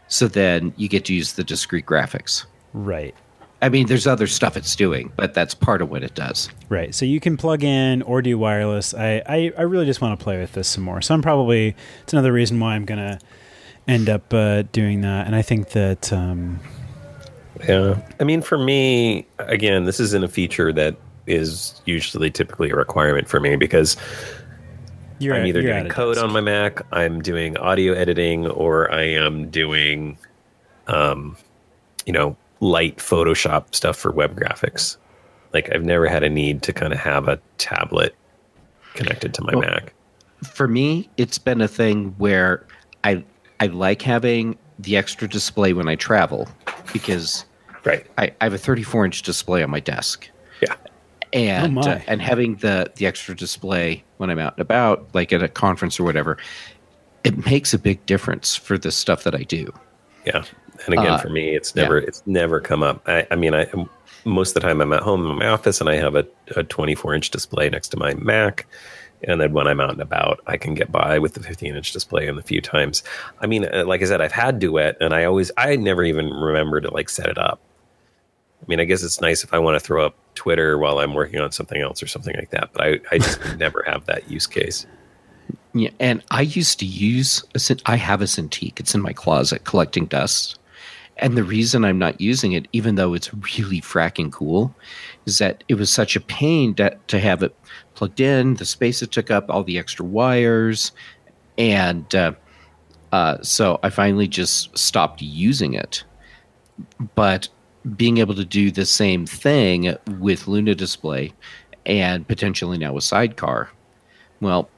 So then you get to use the discrete graphics. Right. I mean, there's other stuff it's doing, but that's part of what it does. Right. So you can plug in or do wireless. I really just want to play with this some more. So it's another reason why I'm going to end up doing that. And I think that... Yeah. I mean, for me, again, this isn't a feature that is typically a requirement for me because I'm either doing code on my Mac, I'm doing audio editing, or I am doing, light Photoshop stuff for web graphics. Like, I've never had a need to kind of have a tablet connected to my Mac. For me, it's been a thing where I like having the extra display when I travel because I have a 34-inch display on my desk. Yeah. And and having the extra display when I'm out and about, like at a conference or whatever, it makes a big difference for the stuff that I do. Yeah. And again, for me, it's never come up. I mean, most of the time I'm at home in my office and I have a 24-inch display next to my Mac. And then when I'm out and about, I can get by with the 15-inch display in a few times. I mean, like I said, I've had Duet and I never even remember to like set it up. I mean, I guess it's nice if I want to throw up Twitter while I'm working on something else or something like that. But I just never have that use case. Yeah, and I used to use I have a Cintiq. It's in my closet collecting dust. And the reason I'm not using it, even though it's really fracking cool, is that it was such a pain to have it plugged in, the space it took up, all the extra wires. And so I finally just stopped using it. But being able to do the same thing with Luna Display and potentially now with Sidecar, well,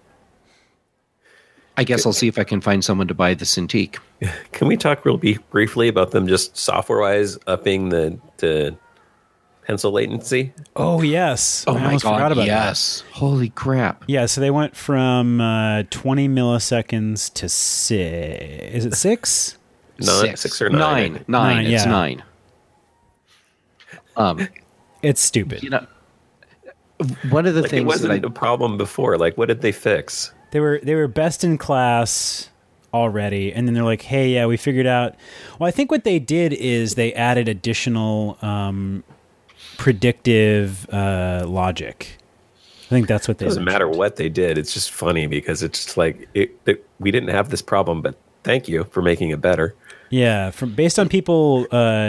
I guess I'll see if I can find someone to buy the Cintiq. Can we talk briefly about them just software-wise upping the pencil latency? Oh, yes. Oh, I my God, forgot about yes. That. Holy crap. Yeah, so they went from 20 milliseconds to 6. Is it 6? No, 6 or 9. 9. It's yeah. 9. It's stupid. You know, one of the things it wasn't a problem before. Like, what did they fix? They were best in class already, and then they're like, "Hey, yeah, we figured out." Well, I think what they did is they added additional predictive logic. I think that's what they. It doesn't matter what they did. It's just funny because it's just like we didn't have this problem, but thank you for making it better. Yeah, based on people's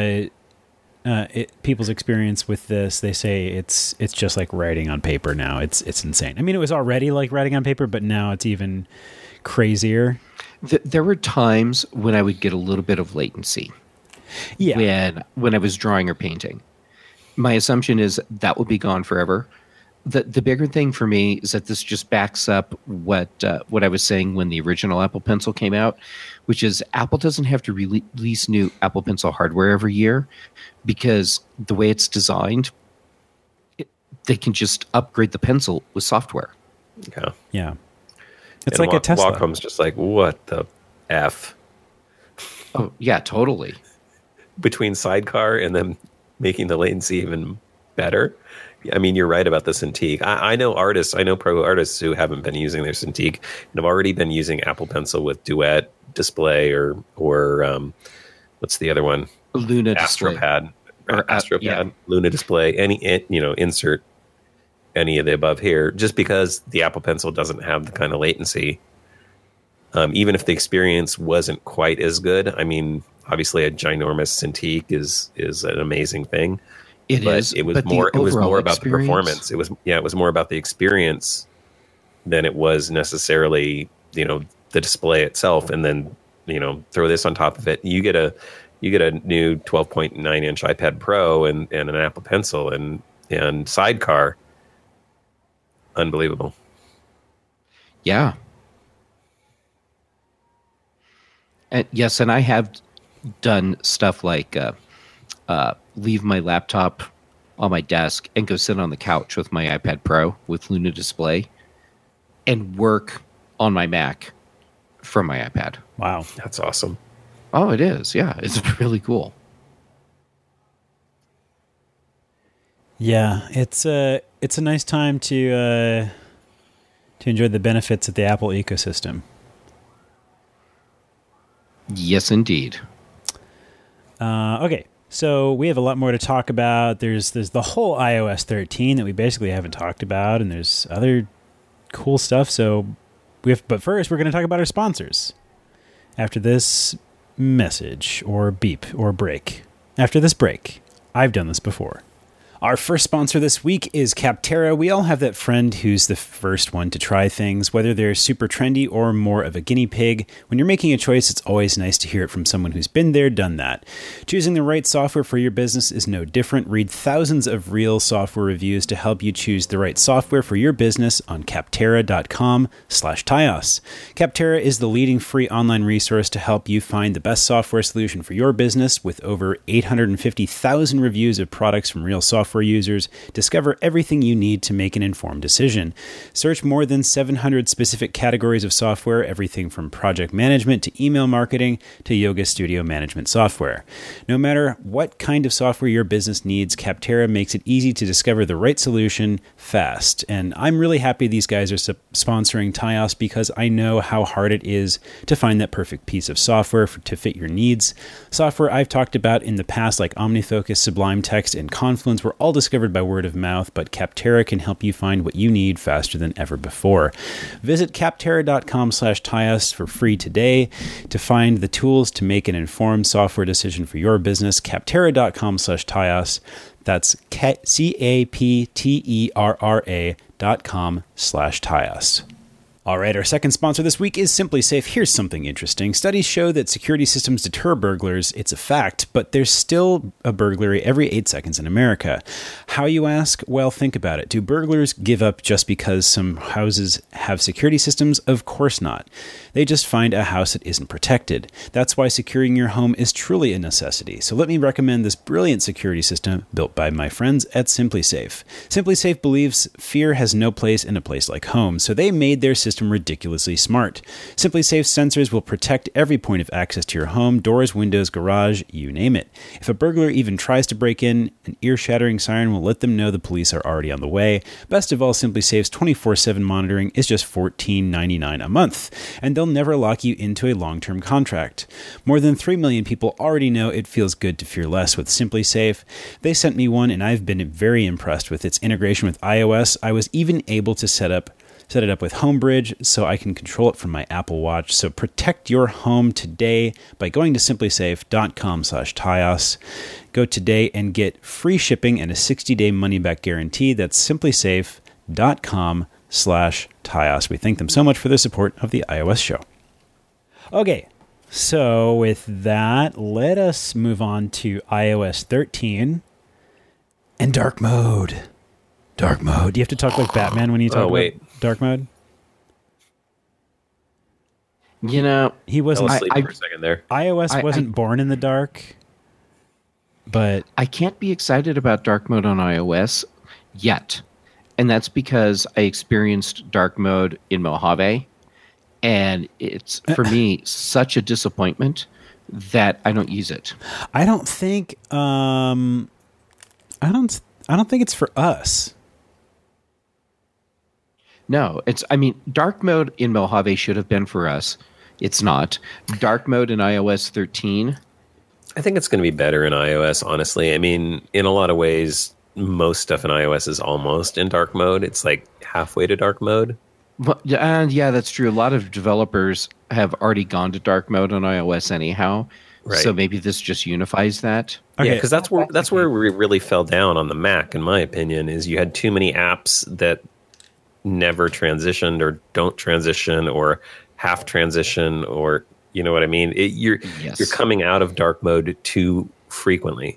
experience with this, they say it's just like writing on paper now. It's insane. I mean, it was already like writing on paper, but now it's even crazier. There were times when I would get a little bit of latency. Yeah. When I was drawing or painting. My assumption is that will be gone forever. The bigger thing for me is that this just backs up what I was saying when the original Apple Pencil came out, which is Apple doesn't have to release new Apple Pencil hardware every year because the way it's designed, they can just upgrade the pencil with software. Yeah. It's like a Tesla. Wacom's just like, what the F? Oh, yeah, totally. Between Sidecar and them making the latency even better. I mean, you're right about the Cintiq. I know pro artists who haven't been using their Cintiq and have already been using Apple Pencil with Duet Display or what's the other one? Luna Display. Astropad, yeah. Luna Display, insert any of the above here, just because the Apple Pencil doesn't have the kind of latency. Even if the experience wasn't quite as good, I mean, obviously a ginormous Cintiq is an amazing thing. It was more about the performance. It was more about the experience than it was necessarily, the display itself. And then, throw this on top of it. You get a new 12.9-inch iPad Pro and an Apple Pencil and Sidecar. Unbelievable. Yeah. And yes, and I have done stuff like leave my laptop on my desk and go sit on the couch with my iPad Pro with Luna Display and work on my Mac from my iPad. Wow. That's awesome. Oh, it is. Yeah, it's really cool. Yeah, it's a nice time to enjoy the benefits of the Apple ecosystem. Yes, indeed. Okay, so we have a lot more to talk about. There's the whole iOS 13 that we basically haven't talked about, and there's other cool stuff. But first, we're going to talk about our sponsors. After this message, or beep, or break. After this break, I've done this before. Our first sponsor this week is Capterra. We all have that friend who's the first one to try things, whether they're super trendy or more of a guinea pig. When you're making a choice, it's always nice to hear it from someone who's been there, done that. Choosing the right software for your business is no different. Read thousands of real software reviews to help you choose the right software for your business on Capterra.com/Tyos. Capterra is the leading free online resource to help you find the best software solution for your business. With over 850,000 reviews of products from real software users, discover everything you need to make an informed decision. Search more than 700 specific categories of software, everything from project management to email marketing to yoga studio management software. No matter what kind of software your business needs, Capterra makes it easy to discover the right solution fast. And I'm really happy these guys are sponsoring Tyos because I know how hard it is to find that perfect piece of software to fit your needs. Software I've talked about in the past, like OmniFocus, Sublime Text, and Confluence, were all discovered by word of mouth, but Capterra can help you find what you need faster than ever before. Visit Capterra.com/Tyos for free today to find the tools to make an informed software decision for your business. Capterra.com/Tyos. That's Capterra.com/Tyos. All right, our second sponsor this week is SimpliSafe. Here's something interesting. Studies show that security systems deter burglars. It's a fact, but there's still a burglary every 8 seconds in America. How, you ask? Well, think about it. Do burglars give up just because some houses have security systems? Of course not. They just find a house that isn't protected. That's why securing your home is truly a necessity. So let me recommend this brilliant security system built by my friends at SimpliSafe. SimpliSafe believes fear has no place in a place like home, so they made their system ridiculously smart. SimpliSafe sensors will protect every point of access to your home, doors, windows, garage, you name it. If a burglar even tries to break in, an ear-shattering siren will let them know the police are already on the way. Best of all, SimpliSafe's 24/7 monitoring is just $14.99 a month, and they'll never lock you into a long-term contract. More than 3 million people already know it feels good to fear less with SimpliSafe. They sent me one, and I've been very impressed with its integration with iOS. I was even able to set it up with Homebridge so I can control it from my Apple Watch. So protect your home today by going to simplisafe.com/Tyos. Go today and get free shipping and a 60-day money-back guarantee. That's simplisafe.com/Tyos. We thank them so much for their support of the iOS show. Okay, so with that, let us move on to iOS 13 and dark mode. Dark mode. Do you have to talk like Batman when you talk about dark mode? You know, he wasn't. I fell asleep for a second there. iOS wasn't born in the dark, but I can't be excited about dark mode on iOS yet, and that's because I experienced dark mode in Mojave, and it's for me such a disappointment that I don't use it. I don't think. I don't think it's for us. No, dark mode in Mojave should have been for us. It's not. Dark mode in iOS 13. I think it's going to be better in iOS, honestly. I mean, in a lot of ways, most stuff in iOS is almost in dark mode. It's like halfway to dark mode. And yeah, that's true. A lot of developers have already gone to dark mode on iOS anyhow. Right. So maybe this just unifies that. Okay. Yeah, because that's where we really fell down on the Mac, in my opinion, is you had too many apps that never transitioned or don't transition or half transition, or you know what I mean? You're coming out of dark mode too frequently.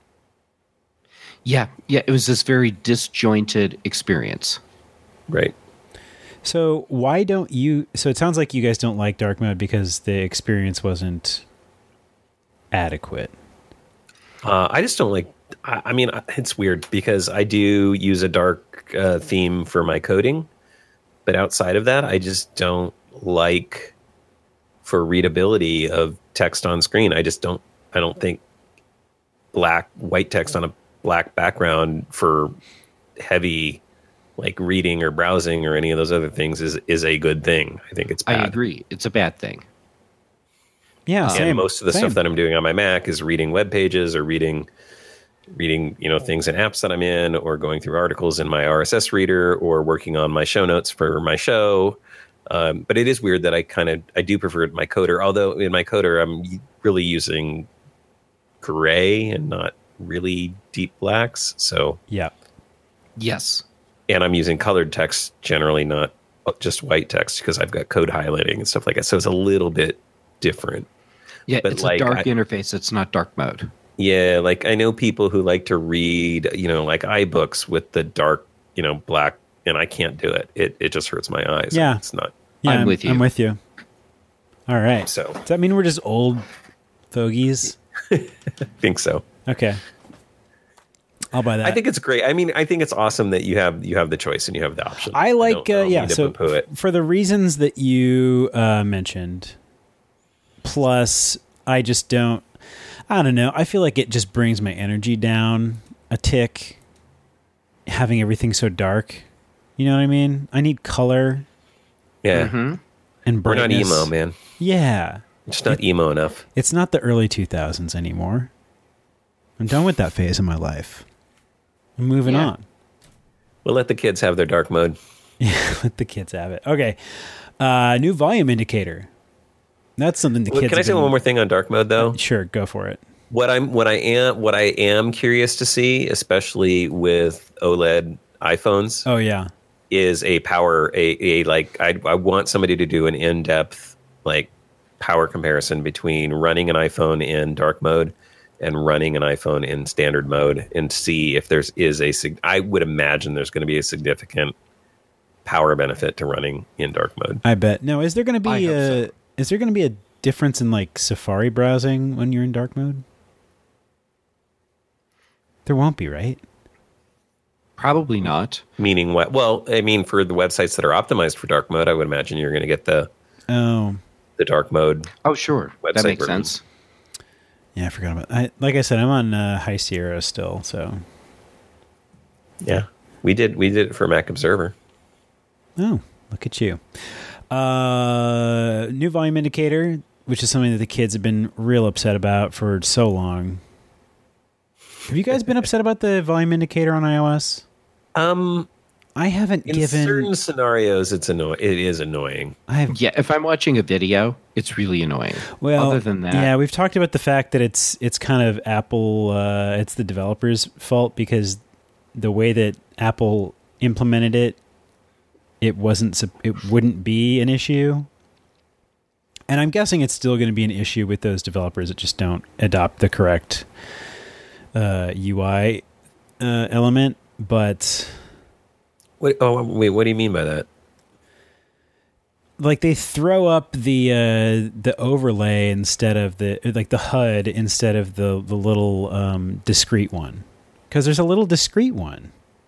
Yeah, it was this very disjointed experience. Right. So why don't you... So it sounds like you guys don't like dark mode because the experience wasn't adequate. I just don't like... I mean, it's weird because I do use a dark theme for my coding, but outside of that, I just don't like for readability of text on screen. I don't think white text on a black background for heavy like reading or browsing or any of those other things is a good thing. I think it's bad. I agree. It's a bad thing. Yeah, And same. most of the Same. stuff that I'm doing on my Mac is reading web pages or reading things in apps that I'm in, or going through articles in my RSS reader, or working on my show notes for my show. But it is weird that I do prefer my coder, although in my coder I'm really using gray and not really deep blacks. So Yeah. Yes. and I'm using colored text generally, not just white text, because I've got code highlighting and stuff like that. So it's a little bit different. Yeah, But it's like, a dark interface. It's not dark mode. Yeah, like I know people who like to read, like iBooks with the dark, black, and I can't do it. It just hurts my eyes. Yeah. It's not. Yeah, I'm with you. I'm with you. All right. So. Does that mean we're just old fogies? I think so. Okay. I'll buy that. I think it's great. I mean, I think it's awesome that you have the choice and you have the option. I like, don't yeah. need to So poo-poo it. for the reasons that you mentioned, plus I just don't know. I feel like it just brings my energy down a tick, having everything so dark. You know what I mean? I need color Yeah, and we're not brightness. emo, man. Yeah. It's not emo enough. It's not the early 2000s anymore. I'm done with that phase of my life. I'm moving Yeah. on. We'll let the kids have their dark mode. Yeah, let the kids have it. Okay. New volume indicator. That's something the kids Can I have say been- one more thing on dark mode though? Sure, go for it. What I am curious to see, especially with OLED iPhones, Oh, yeah. is a power I want somebody to do an in-depth like power comparison between running an iPhone in dark mode and running an iPhone in standard mode, and see if I would imagine there's going to be a significant power benefit to running in dark mode. I bet. No, is there going to I be hope is there going to be a difference in like Safari browsing when you're in dark mode? There won't be, right? Probably not. Meaning what? Well, I mean, for the websites that are optimized for dark mode, I would imagine you're going to get the Oh, dark mode. Oh, sure. Website That makes version. sense. yeah, I forgot about it. Like I said, I'm on High Sierra still, so. Yeah, we did it for Mac Observer. Oh, look at you. New volume indicator, which is something that the kids have been real upset about for so long. Have you guys been upset about the volume indicator on iOS? I haven't In given. certain scenarios, it is annoying. I have. Yeah, if I'm watching a video, it's really annoying. Well, other than that, yeah, we've talked about the fact that it's kind of Apple. It's the developers' fault because the way that Apple implemented it, it wouldn't be an issue. And I'm guessing it's still going to be an issue with those developers that just don't adopt the correct UI element. But Wait, what do you mean by that? like they throw up the overlay instead of the HUD instead of the little discrete one, because there's a little discrete one.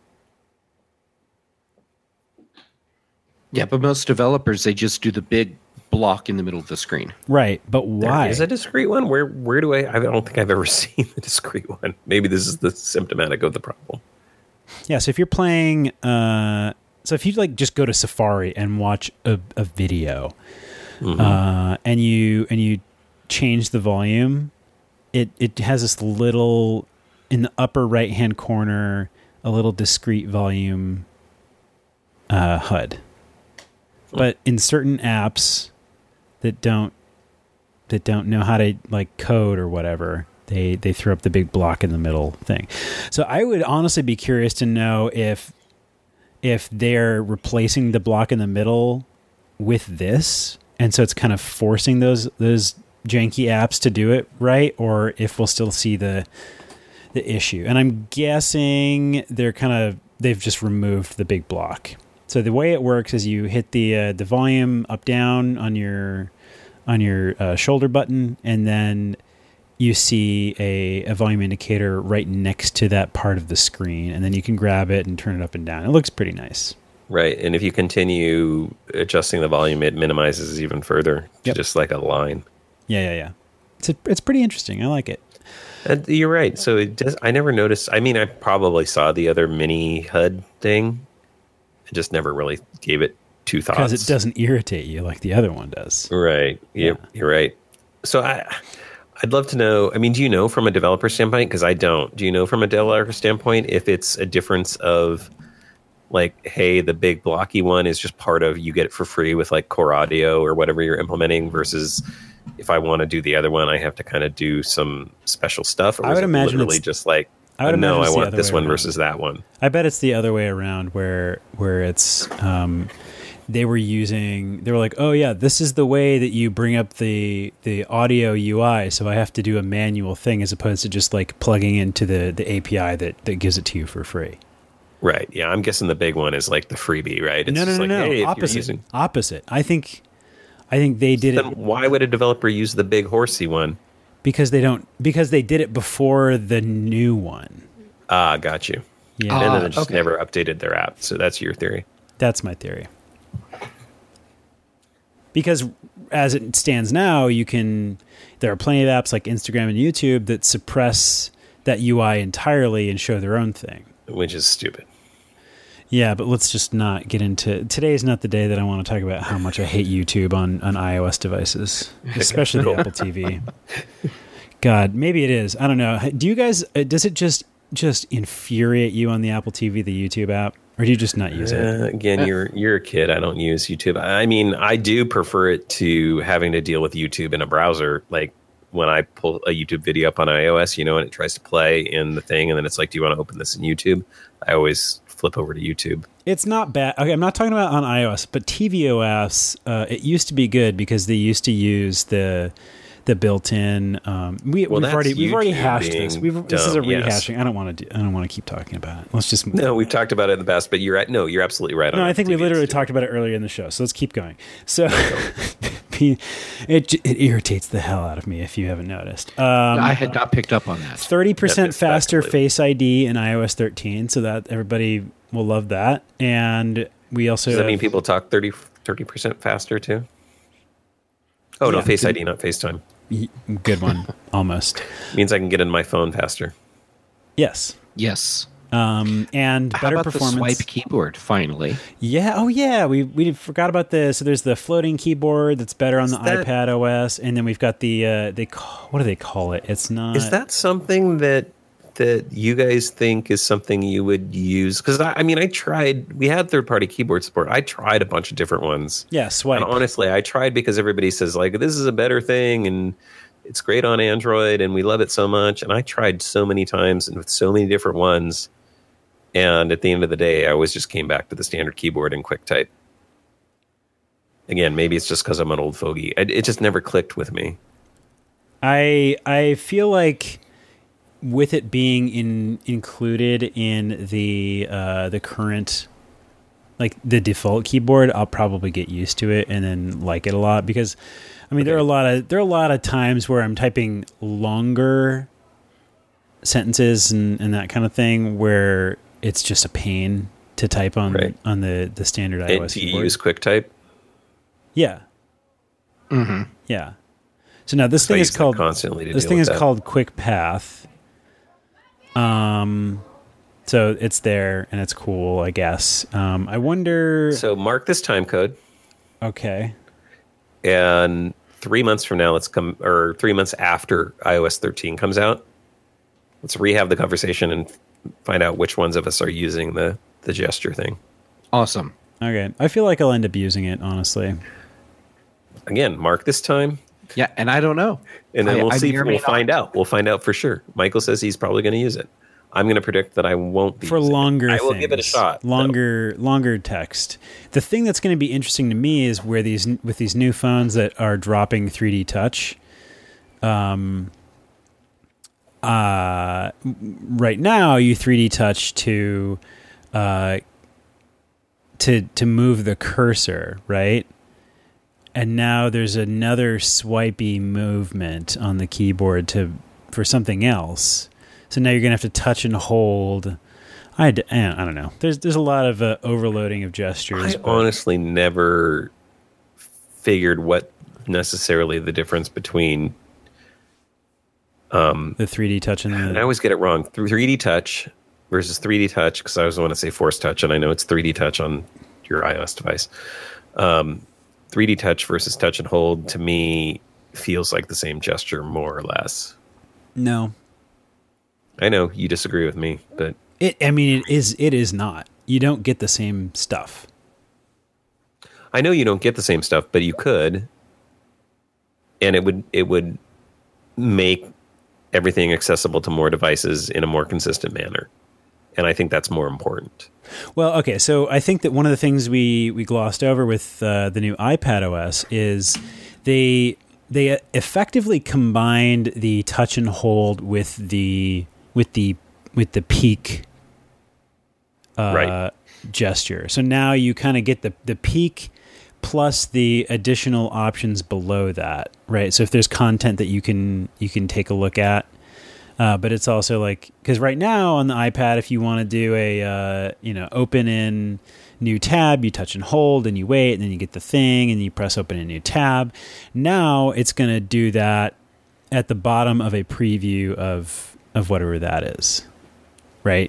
yeah, but most developers, they just do the big block in the middle of the screen. Right, but why? There is a discrete one? Where do I don't think I've ever seen the discrete one. Maybe this is the symptomatic of the problem. Yeah, so if you're playing, so if you like just go to Safari and watch a video, and you change the volume, it has this little in the upper right hand corner, a little discrete volume HUD. But in certain apps that don't know how to like code or whatever, they throw up the big block in the middle thing. So I would honestly be curious to know if they're replacing the block in the middle with this, and so it's kind of forcing those janky apps to do it right, or if we'll still see the issue. And I'm guessing they've just removed the big block. So the way it works is you hit the volume up down on your shoulder button, and then you see a volume indicator right next to that part of the screen, and then you can grab it and turn it up and down. It looks pretty nice. Right, and if you continue adjusting the volume, it minimizes even further to Yep. just like a line. Yeah. It's pretty interesting. I like it. And you're right. So it does. I never noticed. I mean, I probably saw the other mini HUD thing. I just never really gave it two thoughts. Because it doesn't irritate you like the other one does. Right. Yep. Yeah. You're right. So I'd love to know. I mean, do you know from a developer standpoint? Because I don't. Do you know from a developer standpoint if it's a difference of like, hey, the big blocky one is just part of you get it for free with like Core Audio or whatever you're implementing versus if I want to do the other one, I have to kind of do some special stuff. Or I would imagine literally it's just like, I would no, I imagine it's the want other this way one around. versus that one. I bet it's the other way around where it's they were like, oh yeah, this is the way that you bring up the audio UI, so I have to do a manual thing as opposed to just like plugging into the API that gives it to you for free. Right. Yeah, I'm guessing the big one is like the freebie, right? It's No. Hey, if Opposite. you're using... Opposite. I think they did Then it why would a developer use the big horsey one? because they did it before the new one. Ah, got you. Yeah, And then they just okay. never updated their app. So that's your theory. that's my theory. Because as it stands now, there are plenty of apps like Instagram and YouTube that suppress that UI entirely and show their own thing. Which is stupid. Yeah, but let's just not get into... Today is not the day that I want to talk about how much I hate YouTube on iOS devices, especially the Apple TV. God, maybe it is. I don't know. Do you guys... Does it just infuriate you on the Apple TV, the YouTube app? Or do you just not use it? Again, you're a kid. I don't use YouTube. I mean, I do prefer it to having to deal with YouTube in a browser. Like when I pull a YouTube video up on iOS, and it tries to play in the thing, and then it's like, do you want to open this in YouTube? I always flip over to YouTube. It's not bad. Okay, I'm not talking about on iOS, but tvOS, it used to be good because they used to use the built-in. We've already hashed this. This is a rehashing. Yes. I don't want to keep talking about it. Let's just move. No, we've talked about it in the past, but you're absolutely right. No, on I think we TVs literally too. talked about it earlier in the show. So let's keep going. So it irritates the hell out of me if you haven't noticed. I had not picked up on that. 30% faster Effectively. Face ID in iOS 13, so that everybody will love that. And we also Does that mean people talk 30% faster too? Oh, no, Yeah. Face ID, not FaceTime. good one, almost. Means I can get in my phone faster. Yes. Yes. And How better about performance. the swipe keyboard? Finally, Yeah. Oh, yeah. We forgot about this. So there's the floating keyboard that's better on the that- iPad OS, and then we've got the what do they call it? It's not. Is that something that you guys think is something you would use? Because I tried. We had third-party keyboard support. I tried a bunch of different ones. Yeah, swipe. And honestly, I tried because everybody says like this is a better thing and it's great on Android and we love it so much. And I tried so many times and with so many different ones. And at the end of the day, I always just came back to the standard keyboard and QuickType. Again, maybe it's just because I'm an old fogey. It just never clicked with me. I feel like with it being included in the current, like the default keyboard, I'll probably get used to it and then like it a lot because there are a lot of times where I'm typing longer sentences and that kind of thing where it's just a pain to type on Right. on the standard And iOS do you keyboard. use QuickType? Yeah. mm-hmm. Yeah. So now this So I thing is use that called constantly to this deal thing with is that. called Quick Path. So it's there and it's cool, I guess. I wonder. So mark this time code, Okay. and 3 months from now, 3 months after iOS 13 comes out, let's rehab the conversation and find out which ones of us are using the gesture thing. Awesome. Okay. I feel like I'll end up using it, honestly. Again, mark this time, Yeah, and I don't know. and then I we'll see. may or may We'll not. find out. We'll find out for sure. Michael says he's probably going to use it. I'm going to predict that I won't be For using longer it. I will things. give it a shot. though. Longer text. The thing that's going to be interesting to me is with these new phones that are dropping 3D touch. Right now you 3D touch to move the cursor, right? And now there's another swipey movement on the keyboard for something else. So now you're gonna have to touch and hold. I don't know. There's a lot of overloading of gestures. I but- honestly never figured what necessarily the difference between. the 3D touch and And I the always get it wrong. 3D touch versus 3D touch because I always want to say force touch, and I know it's 3D touch on your iOS device. 3D touch versus touch and hold to me feels like the same gesture, more or less. No, I know you disagree with me, but it is not. You don't get the same stuff. I know you don't get the same stuff, but you could, and it would make everything accessible to more devices in a more consistent manner. And I think that's more important. Well, okay, so I think that one of the things we glossed over with the new iPad OS is they effectively combined the touch and hold with the peak Right. gesture. So now you kind of get the peak plus the additional options below that, right? So if there's content that you can take a look at, but it's also like, because right now on the iPad, if you want to do a open in new tab, you touch and hold and you wait, and then you get the thing and you press open a new tab. Now it's going to do that at the bottom of a preview of whatever that is, right?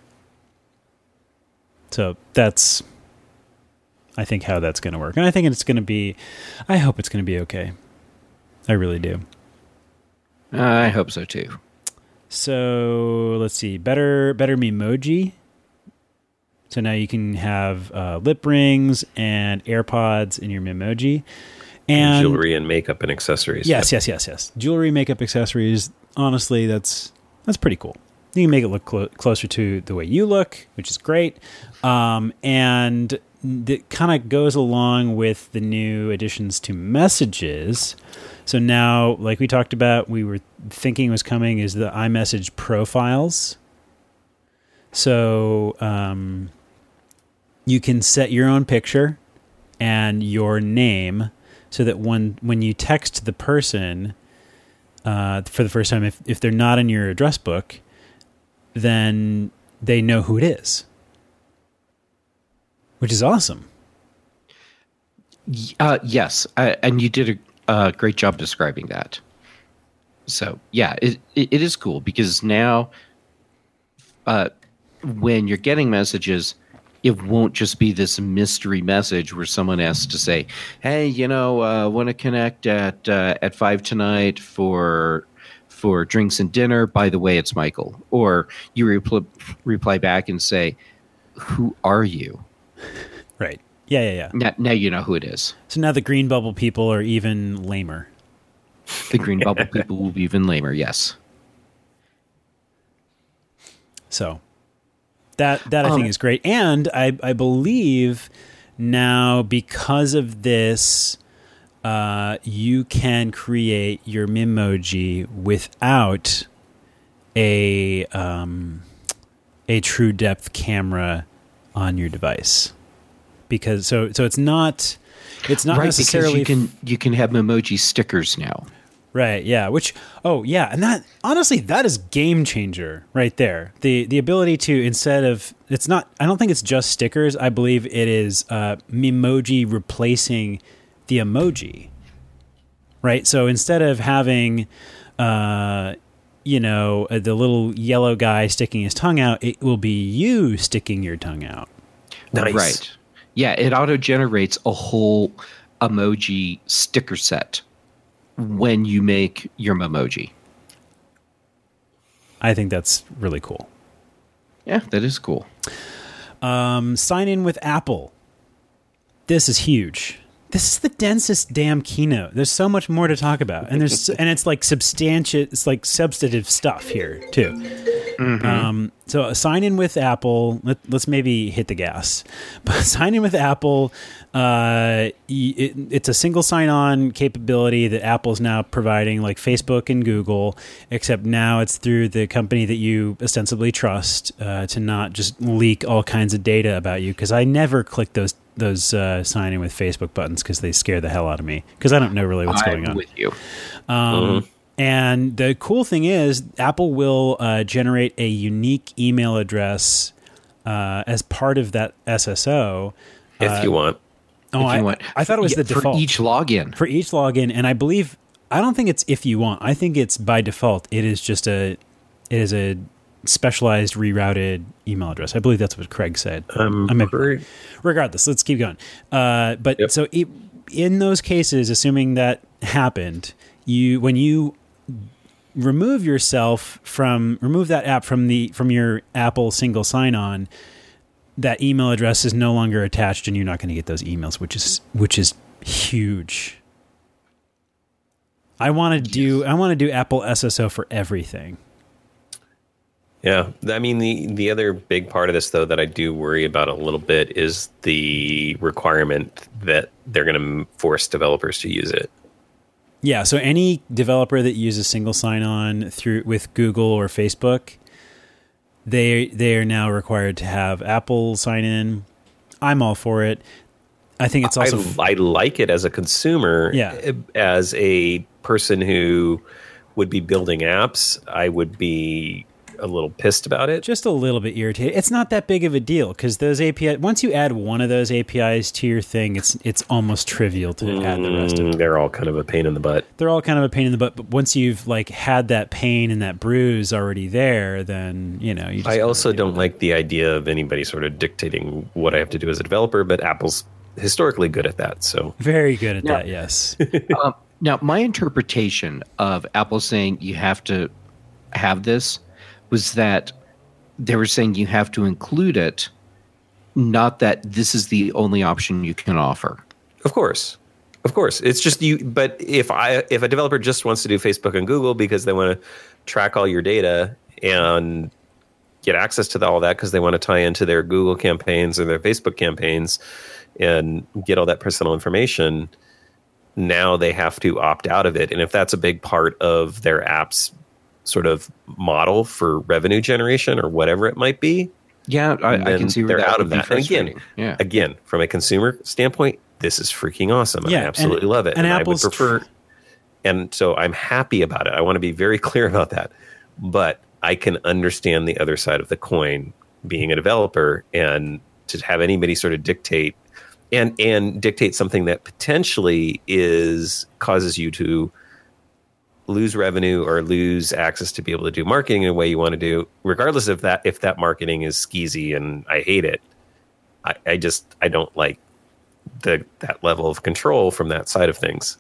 So that's, I think, how that's going to work. And I think I hope it's going to be okay. I really do. I hope so too. So let's see, better Memoji. So now you can have lip rings and AirPods in your Memoji. And jewelry and makeup and accessories. Yes. Jewelry, makeup, accessories. Honestly, that's pretty cool. You can make it look closer to the way you look, which is great. And it kind of goes along with the new additions to messages. So now, like we talked about, we were thinking was coming is the iMessage profiles. So you can set your own picture and your name so that when you text the person for the first time, if they're not in your address book, then they know who it is, which is awesome. Yes, and you did a great job describing that. So yeah, it is cool because now when you're getting messages, it won't just be this mystery message where someone has to say, "Hey, want to connect at 5 tonight for drinks and dinner. By the way, it's Michael." Or you reply back and say, "Who are you?" Right. Yeah. Now you know who it is. So now the green bubble people are even lamer. The green bubble people will be even lamer, yes. So that I think is great. And I believe now, because of this, you can create your Memoji without a true depth camera on your device. Because so it's not right, necessarily because you can have Memoji stickers now. Right, yeah, and that honestly, that is game changer right there. The ability to, instead of, it's not, I don't think it's just stickers. I believe it is Memoji replacing the emoji. Right? So instead of having the little yellow guy sticking his tongue out, it will be you sticking your tongue out. Nice. Right. Yeah, it auto-generates a whole emoji sticker set when you make your Memoji. I think that's really cool. Yeah, that is cool. Sign in with Apple. This is huge. This is the densest damn keynote. There's so much more to talk about, and it's like it's like substantive stuff here too. Mm-hmm. So sign in with Apple. Let's maybe hit the gas, but sign in with Apple. It's a single sign-on capability that Apple's now providing, like Facebook and Google, except now it's through the company that you ostensibly trust to not just leak all kinds of data about you. Because I never click those sign in with Facebook buttons because they scare the hell out of me because I don't know really what's going on. I'm with you. And the cool thing is Apple will generate a unique email address as part of that SSO. If you want. I thought it was the default. For each login. And I don't think it's if you want. I think it's by default. It is a specialized rerouted email address. I believe that's what Craig said. Regardless, let's keep going. So in those cases, assuming that happened, when you remove that app from your Apple single sign-on, that email address is no longer attached, and you're not going to get those emails, which is huge. I want to do Apple SSO for everything. Yeah, I mean the other big part of this though that I do worry about a little bit is the requirement that they're going to force developers to use it. Yeah, so any developer that uses single sign-on with Google or Facebook, they are now required to have Apple sign in. I'm all for it. I think it's also I like it as a consumer. Yeah. As a person who would be building apps, I would be a little pissed about it. Just a little bit irritated. It's not that big of a deal because those APIs, once you add one of those APIs to your thing, it's almost trivial to add the rest of them. They're all kind of a pain in the butt. They're all kind of a pain in the butt, but once you've like had that pain and that bruise already there, then you just I also don't like the idea of anybody sort of dictating what I have to do as a developer, but Apple's historically good at that. So very good at that, yes. Now, my interpretation of Apple saying you have to have this was that they were saying you have to include it, not that this is the only option you can offer. Of course. It's just you. But if a developer just wants to do Facebook and Google because they want to track all your data and get access to all that because they want to tie into their Google campaigns or their Facebook campaigns and get all that personal information, now they have to opt out of it. And if that's a big part of their app's sort of model for revenue generation or whatever it might be, yeah, I can see where they're out of that. And again, from a consumer standpoint, this is freaking awesome. I absolutely love it. And I would Apple's prefer. And so I'm happy about it. I want to be very clear about that. But I can understand the other side of the coin, being a developer, and to have anybody sort of dictate and dictate something that potentially causes you to lose revenue or lose access to be able to do marketing in a way you want to do, regardless of that, if that marketing is skeezy and I hate it. I don't like that level of control from that side of things.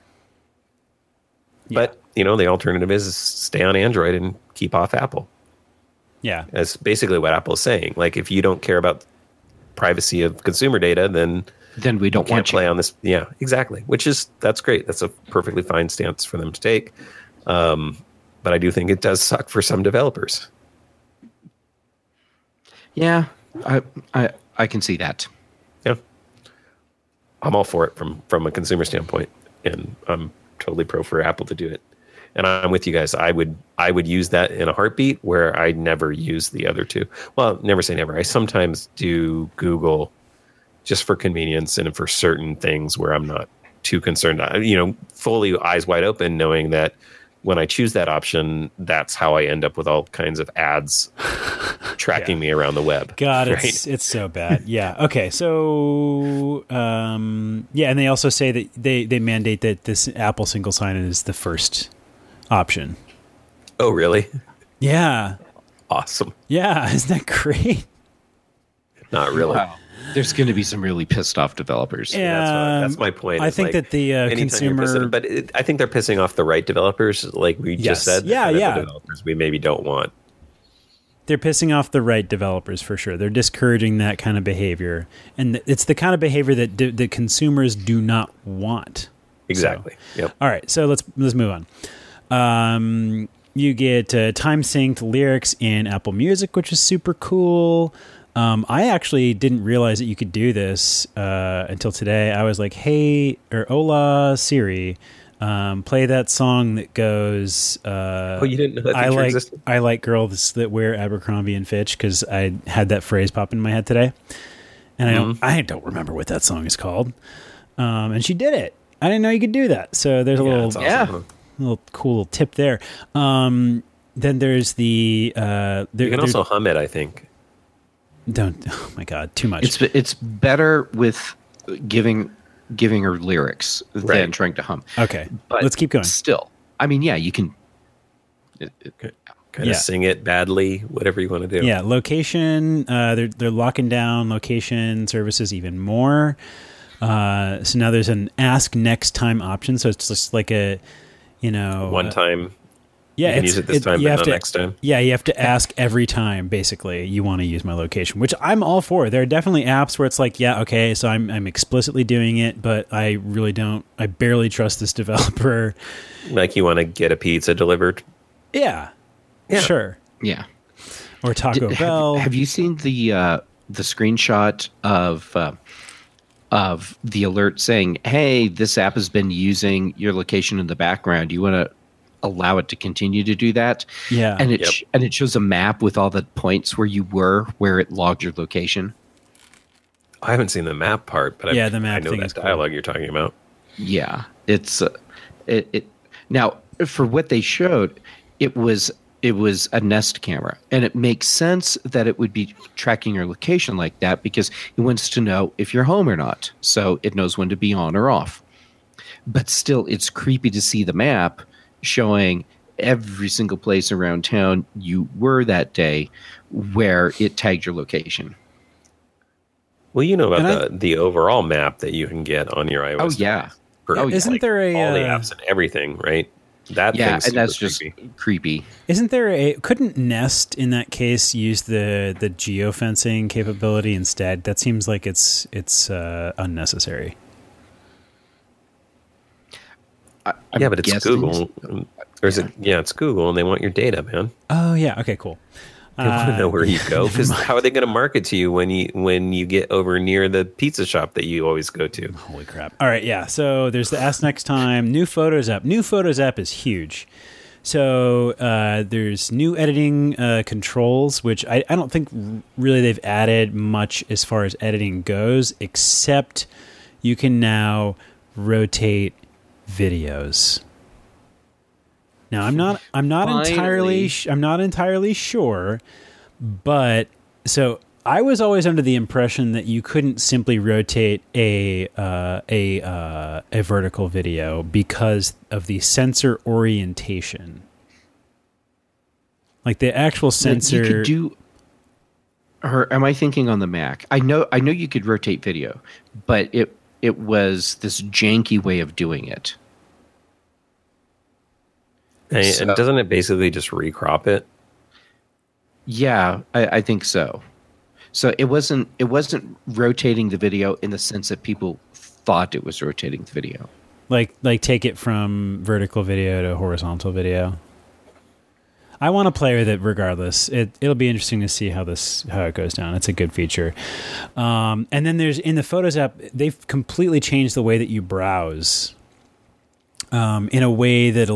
Yeah. But, the alternative is stay on Android and keep off Apple. Yeah. That's basically what Apple is saying. Like, if you don't care about privacy of consumer data, then we don't want to play on this. Yeah, exactly. That's great. That's a perfectly fine stance for them to take. But I do think it does suck for some developers. Yeah, I can see that. Yeah. I'm all for it from a consumer standpoint, and I'm totally pro for Apple to do it. And I'm with you guys. I would use that in a heartbeat, where I never use the other two. Well, never say never. I sometimes do Google just for convenience and for certain things where I'm not too concerned. Fully eyes wide open, knowing that when I choose that option, that's how I end up with all kinds of ads tracking me around the web. God, right? it's so bad. Yeah. Okay. So, and they also say that they mandate that this Apple single sign-in is the first option. Oh, really? Yeah. Awesome. Yeah. Isn't that great? Not really. Wow. There's going to be some really pissed off developers. Yeah, that's my point. I think that the consumer, I think they're pissing off the right developers, like we just said. Yeah, the yeah. developers we maybe don't want. They're pissing off the right developers for sure. They're discouraging that kind of behavior, and it's the kind of behavior that the consumers do not want. Exactly. So, yep. All right, so let's move on. You get time synced lyrics in Apple Music, which is super cool. I actually didn't realize that you could do this until today. I was like, "Hey, or Hola Siri, play that song that goes." You didn't know that feature existed? I like girls that wear Abercrombie and Fitch because I had that phrase pop in my head today, and I don't remember what that song is called. And she did it. I didn't know you could do that. So there's a little cool little tip there. Then there's the you can also hum it, I think. Don't. Oh my God! Too much. It's better with giving her lyrics than trying to hum. Okay, but let's keep going. Still, I mean, yeah, you can kind of sing it badly, whatever you want to do. Yeah, location. They're locking down location services even more. So now there's an ask next time option. So it's just like One time. Yeah, you can use it this time, but not next time. Yeah, you have to ask every time, basically, you want to use my location, which I'm all for. There are definitely apps where it's like, yeah, okay, so I'm explicitly doing it, but I really don't. I barely trust this developer. Like you want to get a pizza delivered. Yeah. Sure. Yeah. Or Taco Bell. Have you seen the screenshot of the alert saying, "Hey, this app has been using your location in the background. You want to allow it to continue to do that?" Yeah. And it shows a map with all the points where you were, where it logged your location. I haven't seen the map part, but the map I know thing that is cool. dialogue you're talking about. Yeah, it's it. Now, for what they showed, it was a Nest camera, and it makes sense that it would be tracking your location like that because it wants to know if you're home or not, so it knows when to be on or off. But still, it's creepy to see the map showing every single place around town you were that day where it tagged your location. Well, you know about the overall map that you can get on your iOS. Oh yeah. Isn't there all the apps and everything, right? That thing's and that's creepy. just creepy. Isn't there couldn't Nest in that case use the geofencing capability instead? That seems like it's unnecessary. Yeah, but it's Google. Or is it? Yeah, it's Google, and they want your data, man. Oh yeah. Okay. Cool. They want to know where you go because how are they going to market to you when you get over near the pizza shop that you always go to? Holy crap! All right, yeah. So there's the Ask Next Time new Photos app. New Photos app is huge. So there's new editing controls, which I don't think really they've added much as far as editing goes, except you can now rotate videos. Now I'm not entirely sure, but so I was always under the impression that you couldn't simply rotate a vertical video because of the sensor orientation. Like the actual sensor. You could do. Or am I thinking on the Mac? I know you could rotate video, but it was this janky way of doing it. And doesn't it basically just recrop it? Yeah, I think so. So it wasn't rotating the video in the sense that people thought it was rotating the video. Like take it from vertical video to horizontal video. I want to play with it regardless. It'll be interesting to see how it goes down. It's a good feature. And then there's in the Photos app, they've completely changed the way that you browse. In a way that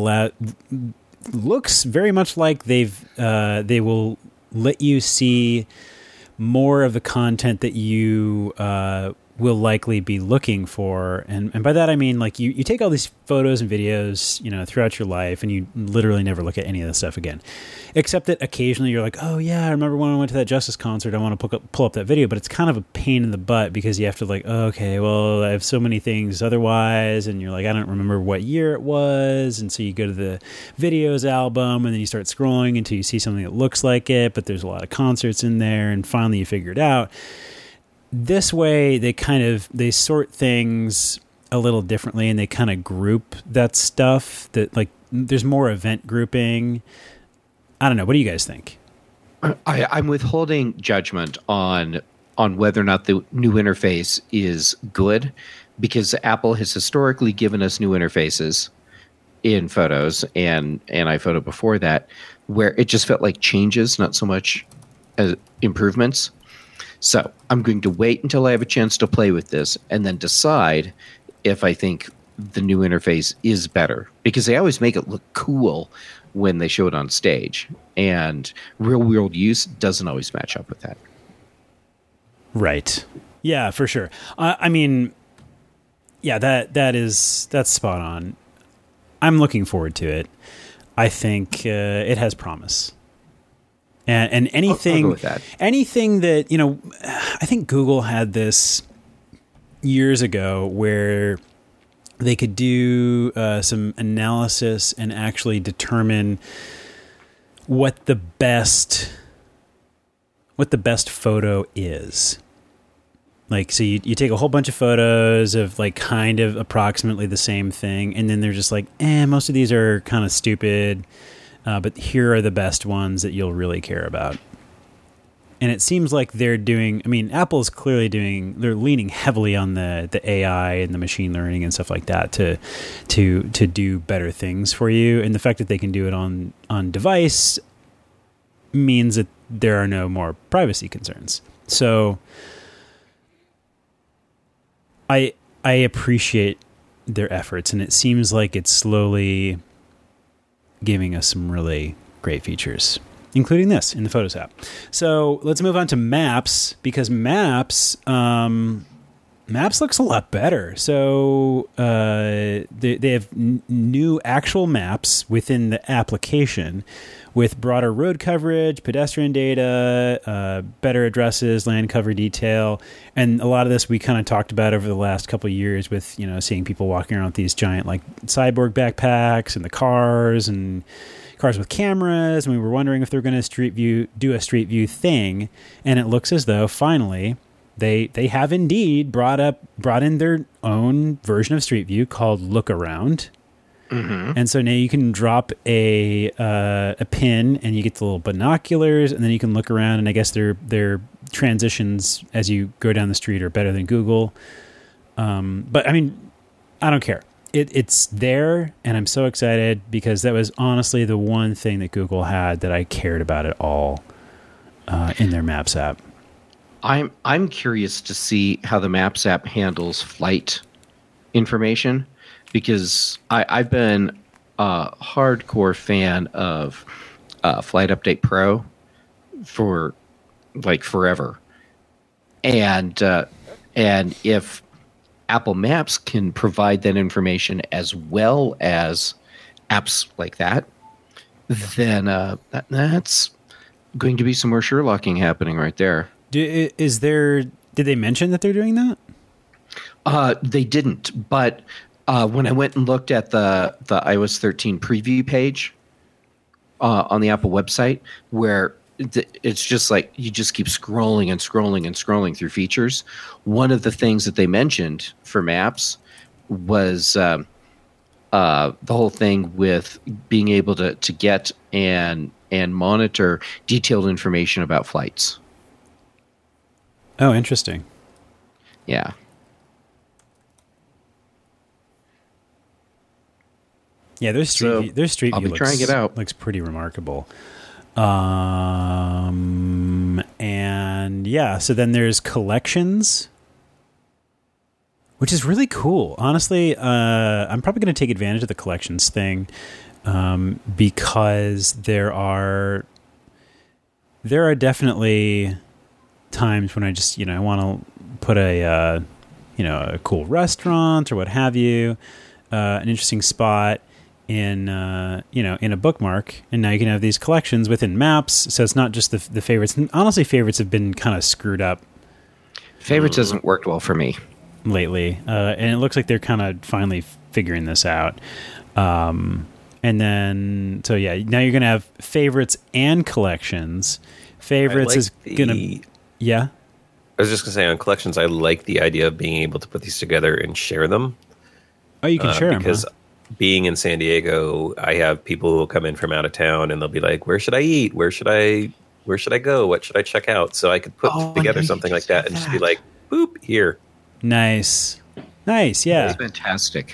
looks very much like they will let you see more of the content that you will likely be looking for, and by that I mean like you take all these photos and videos, throughout your life, and you literally never look at any of this stuff again, except that occasionally you're like, oh yeah, I remember when I went to that Justice concert, I want to pull up that video, but it's kind of a pain in the butt because you have to like, oh, okay, well I have so many things otherwise, and you're like, I don't remember what year it was, and so you go to the videos album, and then you start scrolling until you see something that looks like it, but there's a lot of concerts in there, and finally you figure it out. This way, they sort things a little differently, and they kind of group that stuff. That like, there's more event grouping. I don't know. What do you guys think? I'm withholding judgment on whether or not the new interface is good, because Apple has historically given us new interfaces in Photos and iPhoto before that, where it just felt like changes, not so much as improvements. So I'm going to wait until I have a chance to play with this and then decide if I think the new interface is better, because they always make it look cool when they show it on stage, and real world use doesn't always match up with that. Right. Yeah, for sure. I mean, yeah, that's spot on. I'm looking forward to it. I think it has promise. And anything, I'll go with that. Anything that, I think Google had this years ago where they could do some analysis and actually determine what the best photo is. Like, so you take a whole bunch of photos of like kind of approximately the same thing, and then they're just like, most of these are kind of stupid, but here are the best ones that you'll really care about. And it seems like they're doing, Apple's clearly they're leaning heavily on the AI and the machine learning and stuff like that to do better things for you. And the fact that they can do it on device means that there are no more privacy concerns. So I appreciate their efforts, and it seems like it's slowly giving us some really great features, including this in the Photos app. So let's move on to Maps, because Maps looks a lot better. So they have new actual maps within the application with broader road coverage, pedestrian data, better addresses, land cover detail. And a lot of this we kind of talked about over the last couple of years with, seeing people walking around with these giant like cyborg backpacks and the cars with cameras, and we were wondering if they're going to do a street view thing. And it looks as though finally they have indeed brought in their own version of Street View called Look Around. Mm-hmm. And so now you can drop a pin, and you get the little binoculars, and then you can look around. And I guess their transitions as you go down the street are better than Google. But I don't care. It's there, and I'm so excited because that was honestly the one thing that Google had that I cared about at all in their Maps app. I'm curious to see how the Maps app handles flight information, because I've been a hardcore fan of Flight Update Pro for like forever, and if Apple Maps can provide that information as well as apps like that, then that's going to be some more Sherlocking happening right there. Did they mention that they're doing that? They didn't, but when I went and looked at the iOS 13 preview page on the Apple website, where it's just like you just keep scrolling and scrolling and scrolling through features. One of the things that they mentioned for Maps was the whole thing with being able to get and monitor detailed information about flights. Oh, interesting. Yeah. Yeah, their street view I'll be trying it out. Looks pretty remarkable. And yeah, so then there's collections, which is really cool. Honestly, I'm probably going to take advantage of the collections thing because there are definitely times when I just, I want to put a cool restaurant or what have you, an interesting spot in a bookmark, and now you can have these collections within Maps, so it's not just the favorites. And honestly, favorites have been kind of screwed up. Favorites hasn't worked well for me lately, and it looks like they're kind of finally figuring this out. And then, so yeah, now you're going to have favorites and collections. Favorites is going to... Yeah? I was just going to say, on collections, I like the idea of being able to put these together and share them. Oh, you can share them, because being in San Diego, I have people who will come in from out of town, and they'll be like, where should I eat? Where should I go? What should I check out? So I could put together something like that and just be like, boop, here. Nice, yeah. That's fantastic.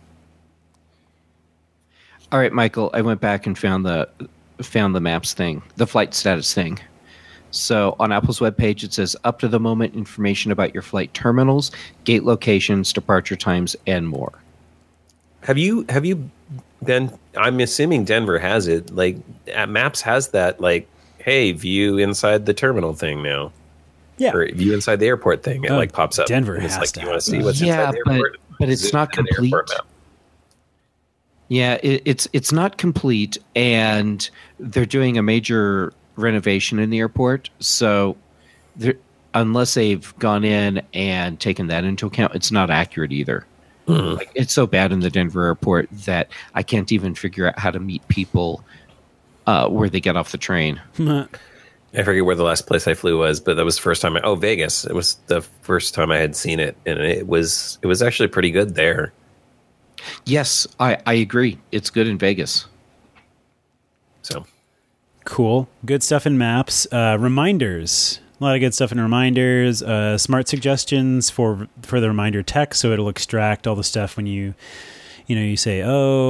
All right, Michael, I went back and found the Maps thing, the flight status thing. So on Apple's webpage, it says up to the moment information about your flight terminals, gate locations, departure times, and more. Have you been? I'm assuming Denver has it. Like Maps has that. Like, hey, view inside the terminal thing now. Yeah, or view inside the airport thing. It like pops up. Denver and it's has like, to. You want to see what's inside the airport? But it's not complete. Yeah, it's not complete, and they're doing a major renovation in the airport. So, unless they've gone in and taken that into account, it's not accurate either. Mm. Like, it's so bad in the Denver airport that I can't even figure out how to meet people where they get off the train. I forget where the last place I flew was, but that was the first time. Vegas. It was the first time I had seen it, and it was actually pretty good there. Yes, I agree. It's good in Vegas. So cool, good stuff in maps. Reminders, a lot of good stuff in reminders. Smart suggestions for the reminder text, so it'll extract all the stuff when you say,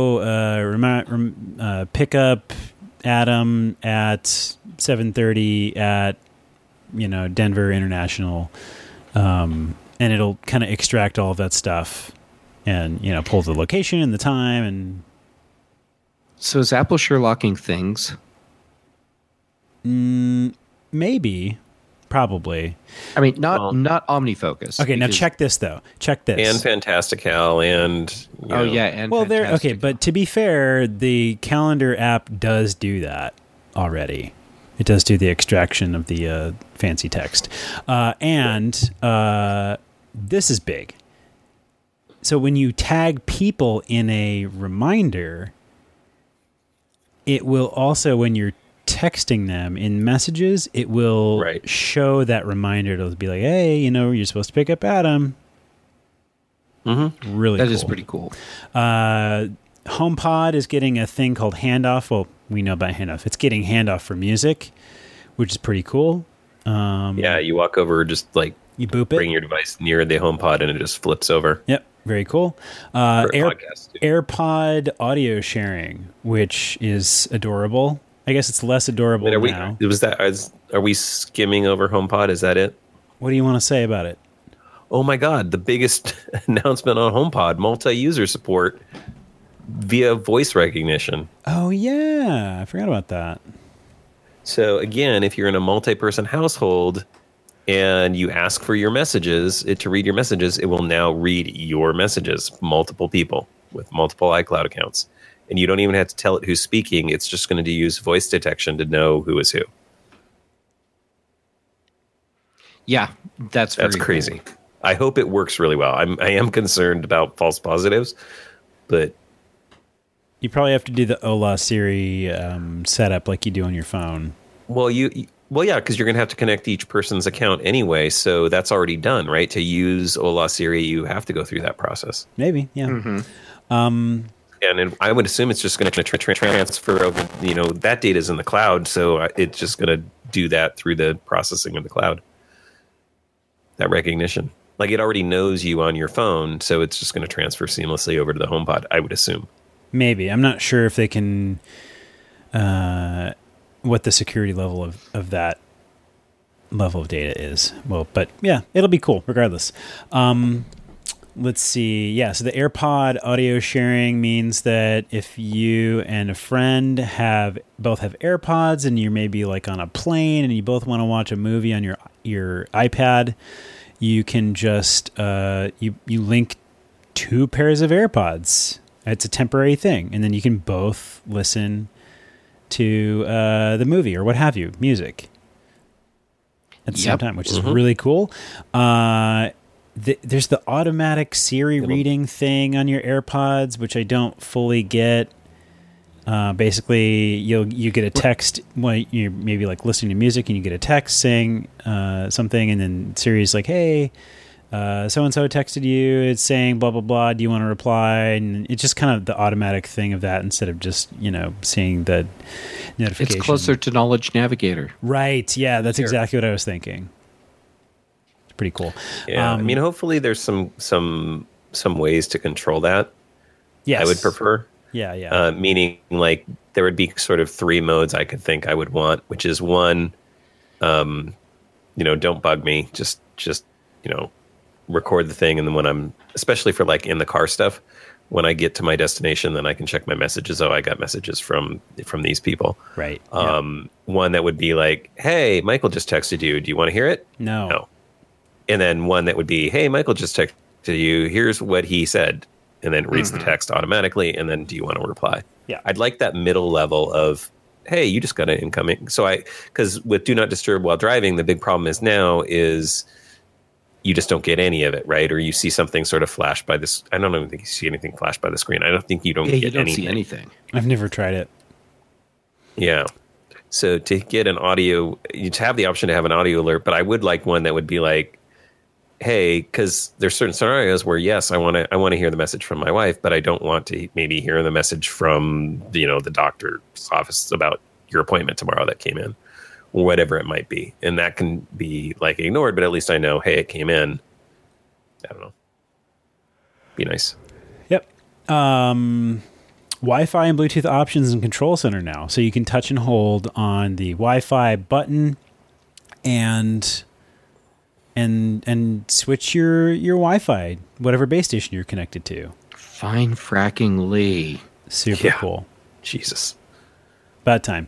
pick up Adam at 7:30 at Denver International, and it'll kind of extract all of that stuff and pull the location and the time. And so is Apple Sherlocking things? Maybe, probably. I mean, not OmniFocus. Okay, now check this though. Check this. And Fantastical and and okay, but to be fair, the calendar app does do that already. It does do the extraction of the fancy text, and this is big. So when you tag people in a reminder, it will also, when you're texting them in messages, it will show that reminder. It'll be like, hey, you're supposed to pick up Adam. Mm-hmm. Really that cool. is pretty cool. HomePod is getting a thing called handoff. Well, we know about handoff. It's getting handoff for music, which is pretty cool. You walk over, just like you boop bring it, your device near the HomePod, and it just flips over. Yep, very cool. AirPod audio sharing, which is adorable. I guess it's less adorable now. Are we skimming over HomePod? Is that it? What do you want to say about it? Oh my God, the biggest announcement on HomePod, multi-user support via voice recognition. Oh yeah, I forgot about that. So again, if you're in a multi-person household and you ask for your messages, to read your messages, it will now read your messages, multiple people with multiple iCloud accounts. And you don't even have to tell it who's speaking. It's just going to use voice detection to know who is who. Yeah, that's crazy. Cool. I hope it works really well. I am concerned about false positives, but you probably have to do the Ola Siri setup like you do on your phone. Well, yeah, because you're going to have to connect each person's account anyway. So that's already done, right? To use Ola Siri, you have to go through that process. Maybe, yeah. Mm-hmm. And I would assume it's just going to transfer over. That data is in the cloud, so it's just going to do that through the processing of the cloud. That recognition, like it already knows you on your phone, so it's just going to transfer seamlessly over to the HomePod. I would assume. Maybe. I'm not sure if they can. What the security level of that level of data is. Well, but yeah, it'll be cool regardless. Let's see. Yeah, so the AirPod audio sharing means that if you and a friend both have AirPods and you're maybe like on a plane and you both want to watch a movie on your iPad, you can just you link two pairs of AirPods. It's a temporary thing, and then you can both listen to the movie or what have you, music at the same time, which is really cool. There's the automatic Siri reading thing on your AirPods, which I don't fully get. Basically, you get a text when you're maybe like listening to music, and you get a text saying something, and then Siri's like, "Hey, so and so texted you. It's saying blah blah blah. Do you want to reply?" And it's just kind of the automatic thing of that instead of just seeing the notification. It's closer to Knowledge Navigator, right? Yeah, that's exactly what I was thinking. Pretty cool. Yeah, I mean, hopefully there's some ways to control that. Yes, I would prefer. Yeah. Meaning, like, there would be sort of three modes I could think I would want, which is one, don't bug me. Just record the thing, and then when I'm, especially for like in the car stuff, when I get to my destination, then I can check my messages. Oh, I got messages from these people. Right. One that would be like, hey, Michael just texted you. Do you want to hear it? No. And then one that would be, hey, Michael just texted you. Here's what he said. And then it reads the text automatically. And then do you want to reply? Yeah. I'd like that middle level of, hey, you just got an incoming. So because with Do Not Disturb while driving, the big problem is you just don't get any of it, right? Or you see something sort of flash by this. I don't even think you see anything flash by the screen. I don't think you don't get anything. See anything. I've never tried it. Yeah. So to get an audio, you'd have the option to have an audio alert, but I would like one that would be like, hey, because there's certain scenarios where, yes, I want to hear the message from my wife, but I don't want to maybe hear the message from, the doctor's office about your appointment tomorrow that came in, or whatever it might be. And that can be like ignored, but at least I know, hey, it came in. I don't know. Be nice. Yep. Wi-Fi and Bluetooth options in Control Center now. So you can touch and hold on the Wi-Fi button and switch your Wi-Fi, whatever base station you're connected to. Fine fracking Lee. Super cool. Jesus. About time.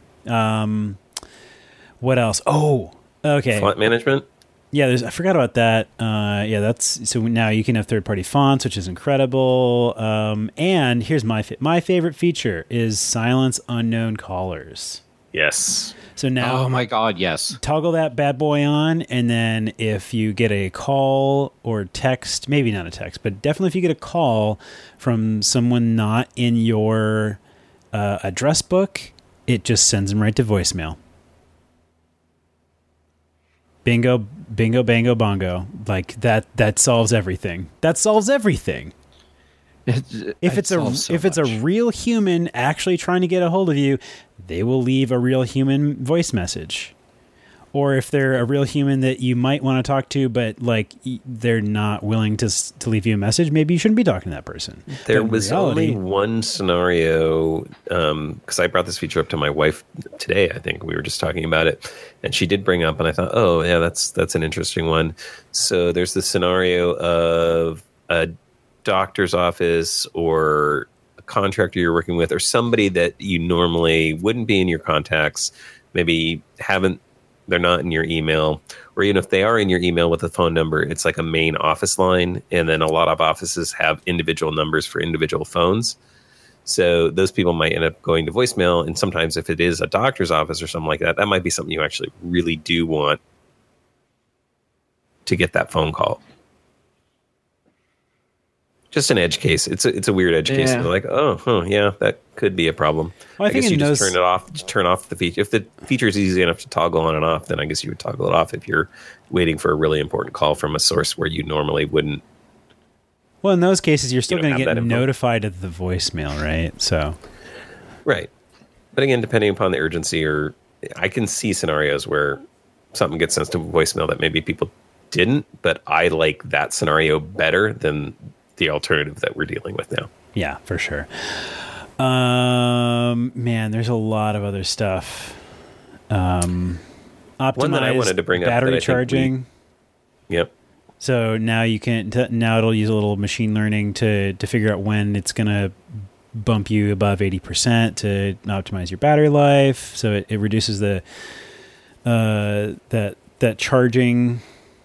What else? Oh, okay. Font management? Yeah, I forgot about that. So now you can have third-party fonts, which is incredible. And here's my favorite feature is silence unknown callers. Yes. So now, oh my God, yes. Toggle that bad boy on, and then if you get a call or text, maybe not a text, but definitely if you get a call from someone not in your address book, it just sends them right to voicemail. Bingo, bingo, bango, bongo. Like that solves everything. That solves everything. If it's a real human actually trying to get a hold of you, they will leave a real human voice message. Or if they're a real human that you might want to talk to, but like they're not willing to leave you a message, maybe you shouldn't be talking to that person. There was only one scenario, because I brought this feature up to my wife today. I think we were just talking about it, and she did bring up, and I thought, oh yeah, that's an interesting one. So there's the scenario of a doctor's office or a contractor you're working with, or somebody that you normally wouldn't be in your contacts, maybe they're not in your email, or even if they are in your email with a phone number, it's like a main office line. And then a lot of offices have individual numbers for individual phones. So those people might end up going to voicemail. And sometimes if it is a doctor's office or something like that, that might be something you actually really do want to get that phone call. Just an edge case. It's a weird edge case. They're like, yeah, that could be a problem. Well, I guess think you just turn it off. Turn off the feature. If the feature is easy enough to toggle on and off, then I guess you would toggle it off if you're waiting for a really important call from a source where you normally wouldn't. Well, in those cases, you're still going to get notified of the voicemail, right? So, right. But again, depending upon the urgency, or I can see scenarios where something gets sent to voicemail that maybe people didn't, but I like that scenario better than the alternative that we're dealing with now. Yeah, for sure. Man, there's a lot of other stuff. Optimized one that I wanted to bring up, battery charging. Yep. So now you can now it'll use a little machine learning to figure out when it's going to bump you above 80% to optimize your battery life. So it reduces the that charging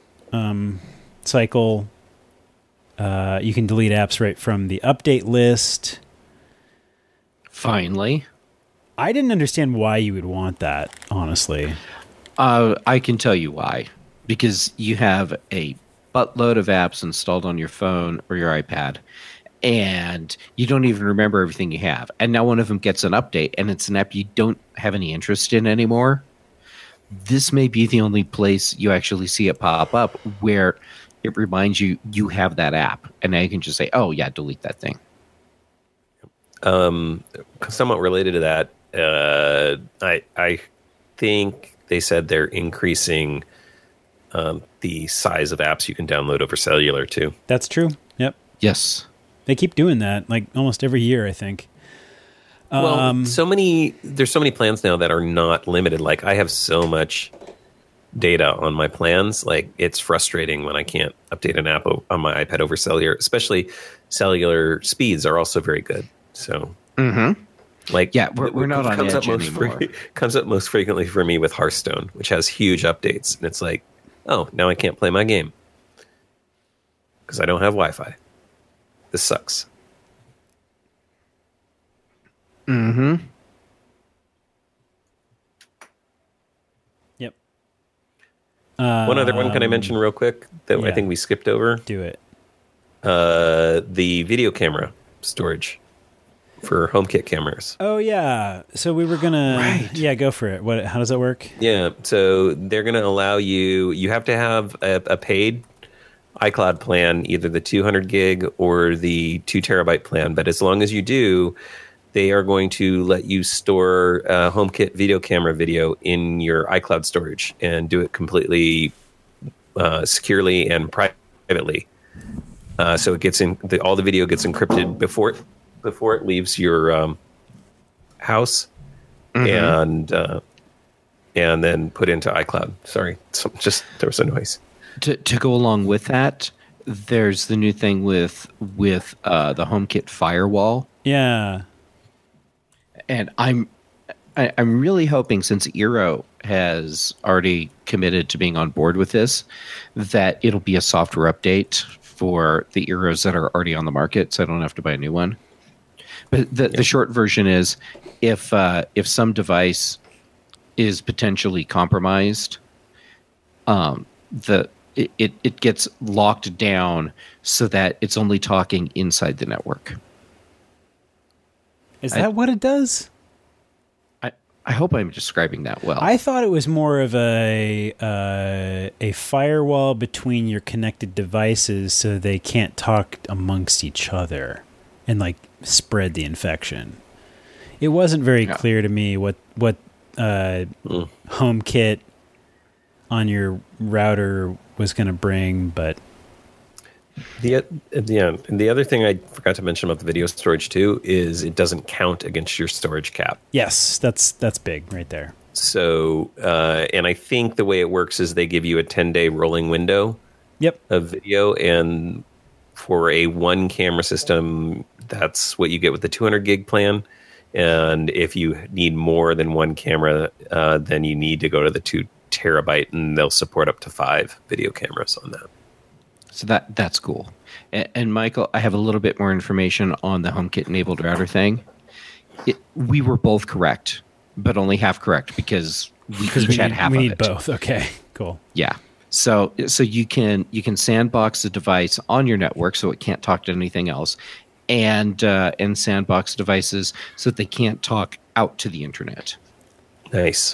cycle. You can delete apps right from the update list. Finally. I didn't understand why you would want that, honestly. I can tell you why. Because you have a buttload of apps installed on your phone or your iPad, and you don't even remember everything you have. And now one of them gets an update, and it's an app you don't have any interest in anymore. This may be the only place you actually see it pop up where it reminds you have that app, and now you can just say, oh yeah, delete that thing. Somewhat related to that, I think they said they're increasing the size of apps you can download over cellular too. That's true. Yep. Yes. They keep doing that like almost every year, I think. Well, there's so many plans now that are not limited. Like I have so much data on my plans. Like it's frustrating when I can't update an app on my iPad over cellular, especially cellular speeds are also very good. So, like, yeah, we're not on edge anymore. Comes up most frequently for me with Hearthstone, which has huge updates. And it's like, oh, now I can't play my game because I don't have Wi-Fi. This sucks. Yep. One other one can I mention real quick that I think we skipped over? Do it. The video camera storage. for HomeKit cameras. Oh yeah. So we were gonna go for it. How does that work? Yeah. So they're gonna allow you have to have a paid iCloud plan, either the 200 gig or the 2 terabyte plan. But as long as you do, they are going to let you store HomeKit video camera video in your iCloud storage and do it completely securely and privately. So it gets all the video gets encrypted before it leaves your house, and then put into iCloud. Sorry, there was a noise. To go along with that, there's the new thing with the HomeKit firewall. Yeah. And I'm really hoping, since Eero has already committed to being on board with this, that it'll be a software update for the Eeros that are already on the market, so I don't have to buy a new one. But the short version is, if some device is potentially compromised, it gets locked down so that it's only talking inside the network. Is that what it does? I hope I'm describing that well. I thought it was more of a firewall between your connected devices so they can't talk amongst each other and like spread the infection. It wasn't very clear to me what HomeKit on your router was going to bring, but the other thing I forgot to mention about the video storage too is it doesn't count against your storage cap. Yes, that's big right there. So, and I think the way it works is they give you a 10-day rolling window. Yep. Of video, and for a one camera system, that's what you get with the 200 gig plan. And if you need more than one camera, then you need to go to the 2 terabyte, and they'll support up to 5 video cameras on that. So that's cool. And Michael, I have a little bit more information on the HomeKit enabled router thing. We were both correct, but only half correct because we each had half of it. We need both. Okay, cool. Yeah. So you can sandbox the device on your network so it can't talk to anything else, and sandbox devices so that they can't talk out to the internet. Nice.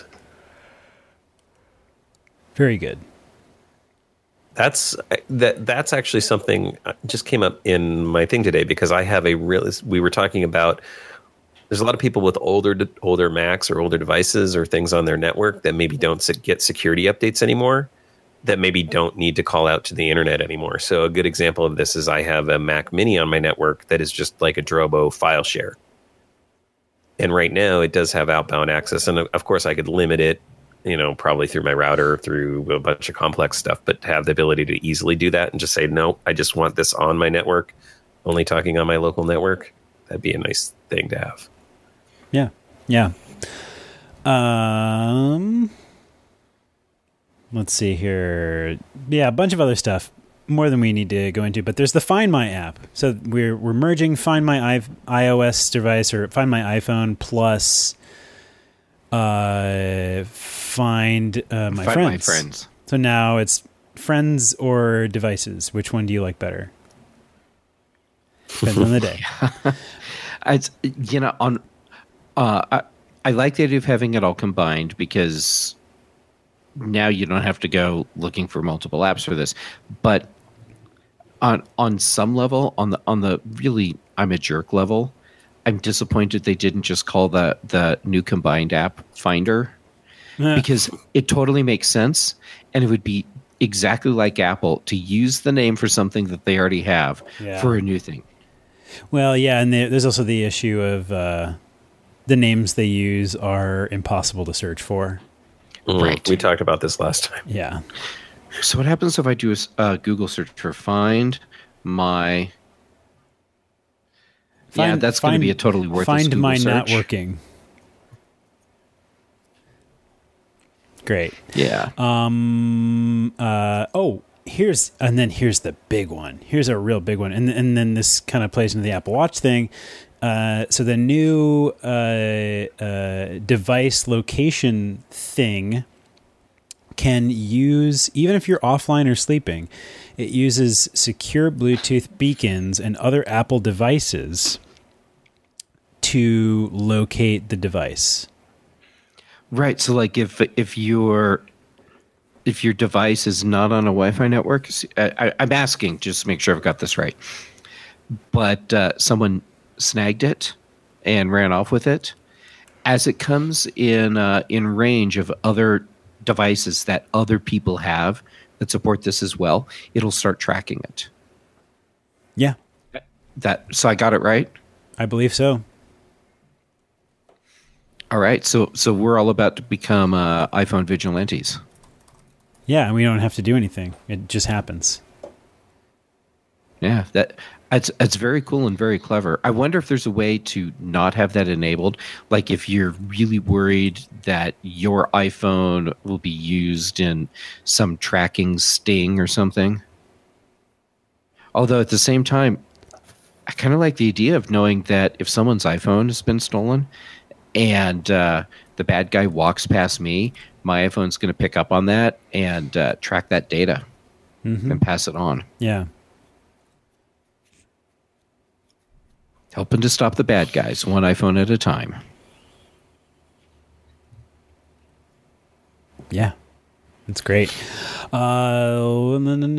Very good. That's actually something just came up in my thing today, because I have we were talking about, there's a lot of people with older Macs or older devices or things on their network that maybe don't get security updates anymore, that maybe don't need to call out to the internet anymore. So a good example of this is I have a Mac Mini on my network that is just like a Drobo file share. And right now it does have outbound access. And of course I could limit it, probably through my router, through a bunch of complex stuff, but have the ability to easily do that and just say, no, I just want this on my network, only talking on my local network. That'd be a nice thing to have. Yeah. Yeah. Let's see here. Yeah, a bunch of other stuff, more than we need to go into, but there's the Find My app. So we're merging Find My iOS device, or Find My iPhone, plus Find My Friends. So now it's friends or devices. Which one do you like better? Depends on the day. I like the idea of having it all combined, because now you don't have to go looking for multiple apps for this. But on some level, on the really I'm a jerk level, I'm disappointed they didn't just call the new combined app Finder, because it totally makes sense, and it would be exactly like Apple to use the name for something that they already have for a new thing. Well, yeah, and there's also the issue of the names they use are impossible to search for. Right. We talked about this last time. Yeah. So what happens if I do a Google search for Find My... that's going to be a totally worthless Find Google My search. Not Working. Great. Yeah. Here's the big one. Here's a real big one. And then this kind of plays into the Apple Watch thing. So the new device location thing can use, even if you're offline or sleeping, it uses secure Bluetooth beacons and other Apple devices to locate the device. Right. So, like, if your device is not on a Wi-Fi network, I'm asking just to make sure I've got this right. But someone snagged it and ran off with it. As it comes in range of other devices that other people have that support this as well, it'll start tracking it. Yeah, So I got it right? I believe so. All right. So we're all about to become iPhone vigilantes. Yeah, and we don't have to do anything. It just happens. Yeah, it's very cool and very clever. I wonder if there's a way to not have that enabled. Like if you're really worried that your iPhone will be used in some tracking sting or something. Although at the same time, I kind of like the idea of knowing that if someone's iPhone has been stolen and the bad guy walks past me, my iPhone's going to pick up on that and track that data and pass it on. Yeah. Helping to stop the bad guys, one iPhone at a time. Yeah. That's great. Oh,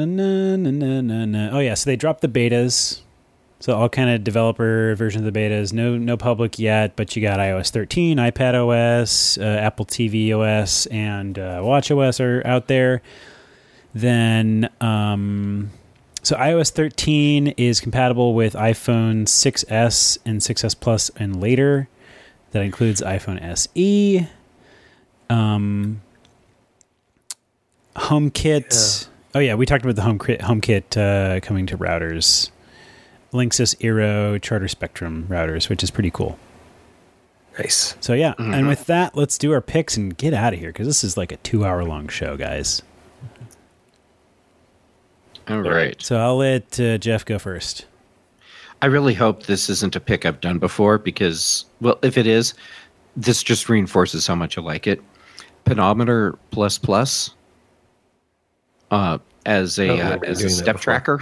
yeah. So they dropped the betas. So all kind of developer versions of the betas. No public yet, but you got iOS 13, iPad OS, Apple TV OS, and Watch OS are out there. Then, so iOS 13 is compatible with iPhone 6S and 6S Plus and later. That includes iPhone SE. HomeKit. Yeah. Oh yeah, we talked about the HomeKit coming to routers. Linksys Eero Charter Spectrum routers, which is pretty cool. Nice. So yeah, and with that, let's do our picks and get out of here because this is like a 2-hour-long show, guys. All right. So I'll let Jeff go first. I really hope this isn't a pick I've done before because, well, if it is, this just reinforces how much I like it. Pedometer plus as a step tracker.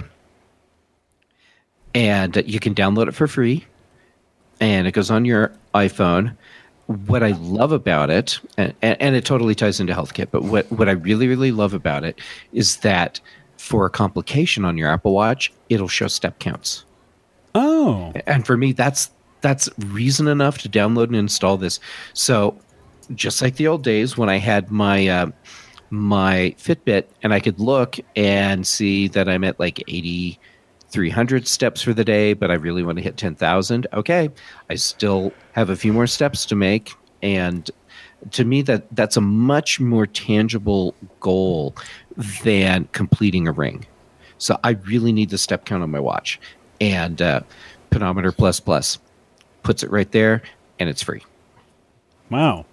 And you can download it for free, and it goes on your iPhone. What I love about it, and it totally ties into HealthKit, but what I really, really love about it is that for a complication on your Apple Watch, it'll show step counts. Oh. And for me, that's reason enough to download and install this. So just like the old days when I had my my Fitbit and I could look and see that I'm at like 8,300 steps for the day, but I really want to hit 10,000. Okay, I still have a few more steps to make. And to me, that's a much more tangible goal than completing a ring. So I really need the step count on my watch. And Pedometer Plus puts it right there, and it's free. Wow.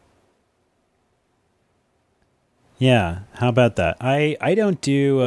Yeah, how about that? I don't do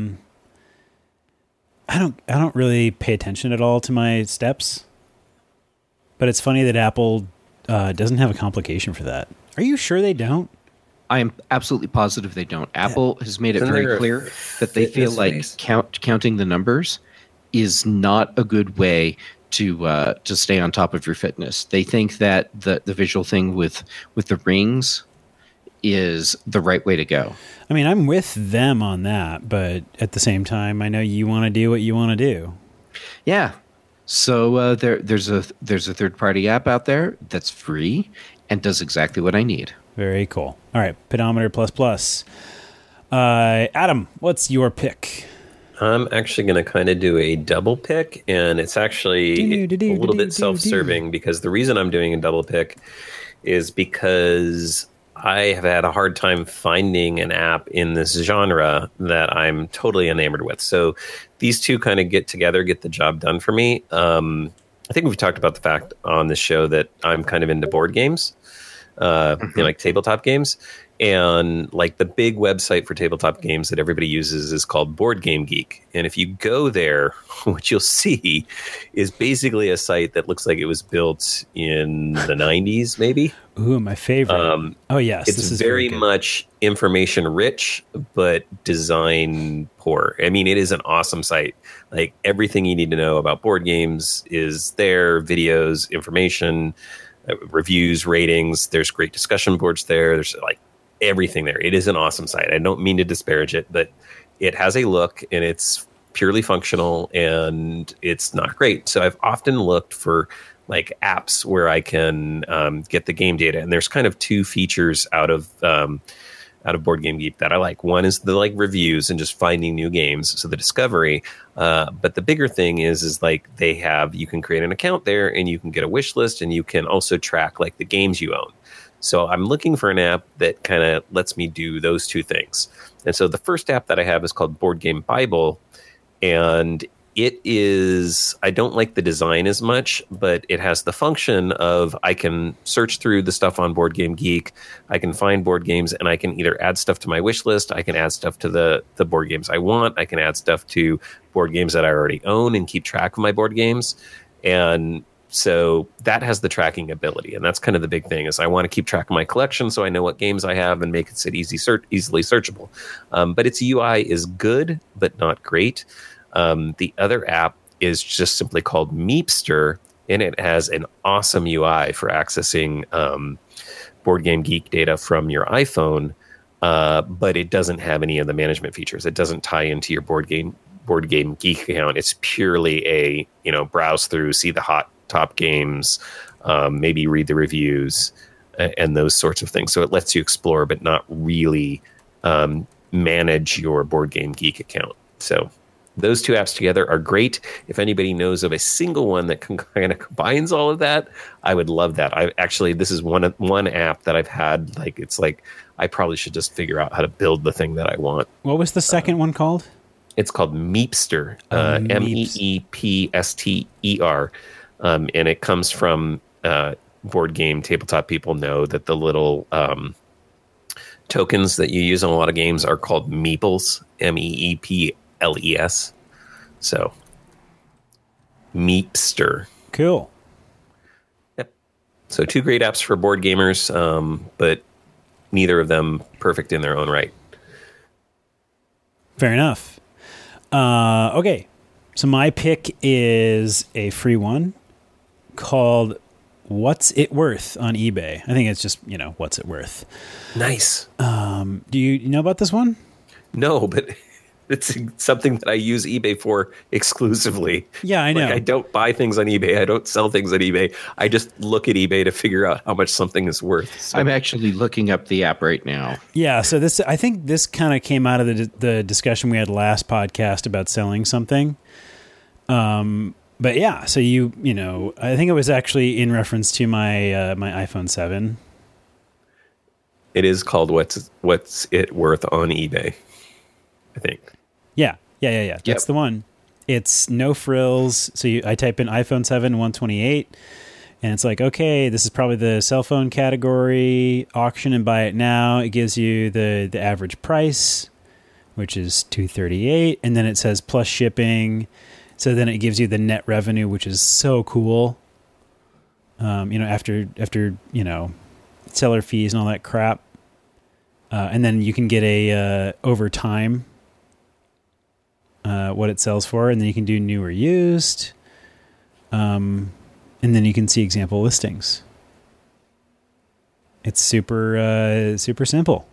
I don't really pay attention at all to my steps. But it's funny that Apple doesn't have a complication for that. Are you sure they don't? I am absolutely positive they don't. Apple has made it very clear that they feel like counting the numbers is not a good way to stay on top of your fitness. They think that the visual thing with the rings is the right way to go. I mean, I'm with them on that, but at the same time, I know you want to do what you want to do. Yeah. So there's a third-party app out there that's free and does exactly what I need. Very cool. All right, Pedometer Plus. Adam, what's your pick? I'm actually going to kind of do a double pick, and it's actually a little bit self-serving because the reason I'm doing a double pick is because I have had a hard time finding an app in this genre that I'm totally enamored with. So these two kind of get together, get the job done for me. I think we've talked about the fact on this show that I'm kind of into board games, like tabletop games. And like the big website for tabletop games that everybody uses is called Board Game Geek. And if you go there, what you'll see is basically a site that looks like it was built in the 90s, maybe. Ooh, my favorite. Oh, yes. It's this is very much information rich, but design poor. I mean, it is an awesome site. Like everything you need to know about board games is there, videos, information, reviews, ratings. There's great discussion boards there. There's like everything there. It is an awesome site. I don't mean to disparage it, but it has a look and it's purely functional and it's not great. So I've often looked for like apps where I can get the game data. And there's kind of two features out of Board Game Geek that I like. One is the like reviews and just finding new games, so the discovery. But the bigger thing is like you can create an account there and you can get a wish list and you can also track like the games you own. So I'm looking for an app that kind of lets me do those two things. And so the first app that I have is called Board Game Bible. And it is, I don't like the design as much, but it has the function of I can search through the stuff on Board Game Geek. I can find board games and I can either add stuff to my wish list. I can add stuff to the board games I want. I can add stuff to board games that I already own and keep track of my board games. And so that has the tracking ability. And that's kind of the big thing is I want to keep track of my collection so I know what games I have and make it easily searchable. But its UI is good, but not great. The other app is just simply called Meepster, and it has an awesome UI for accessing Board Game Geek data from your iPhone, but it doesn't have any of the management features. It doesn't tie into your Board Game Geek account. It's purely a browse through, see the hot top games, maybe read the reviews, and those sorts of things. So it lets you explore, but not really manage your Board Game Geek account. So those two apps together are great. If anybody knows of a single one that kind of combines all of that, I would love that. This is one app that I've had. Like it's like I probably should just figure out how to build the thing that I want. What was the second one called? It's called Meepster, Meepster, and it comes from board game tabletop people know that the little tokens that you use on a lot of games are called meeples, Meeples. So Meepster. Cool. Yep. So two great apps for board gamers, but neither of them perfect in their own right. Fair enough. Okay. So my pick is a free one called What's It Worth on eBay. I think it's just, what's it worth? Nice. Do you know about this one? No, but it's something that I use eBay for exclusively. Yeah, I know. Like I don't buy things on eBay. I don't sell things on eBay. I just look at eBay to figure out how much something is worth. So. I'm actually looking up the app right now. Yeah, so I think this kind of came out of the discussion we had last podcast about selling something. But yeah, so I think it was actually in reference to my my iPhone 7. It is called What's It Worth on eBay, I think. Yeah. That's the one. It's no frills. So I type in iPhone 7 128, and it's like, okay, this is probably the cell phone category, auction and buy it now. It gives you the average price, which is $238, and then it says plus shipping. So then it gives you the net revenue, which is so cool. After seller fees and all that crap. And then you can get a over time what it sells for, and then you can do new or used. And then you can see example listings. It's super simple.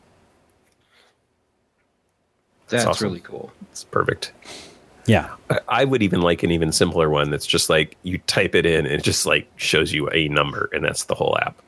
That's awesome. really cool. It's perfect. Yeah. I would even like an even simpler one that's just like you type it in and it just like shows you a number and that's the whole app.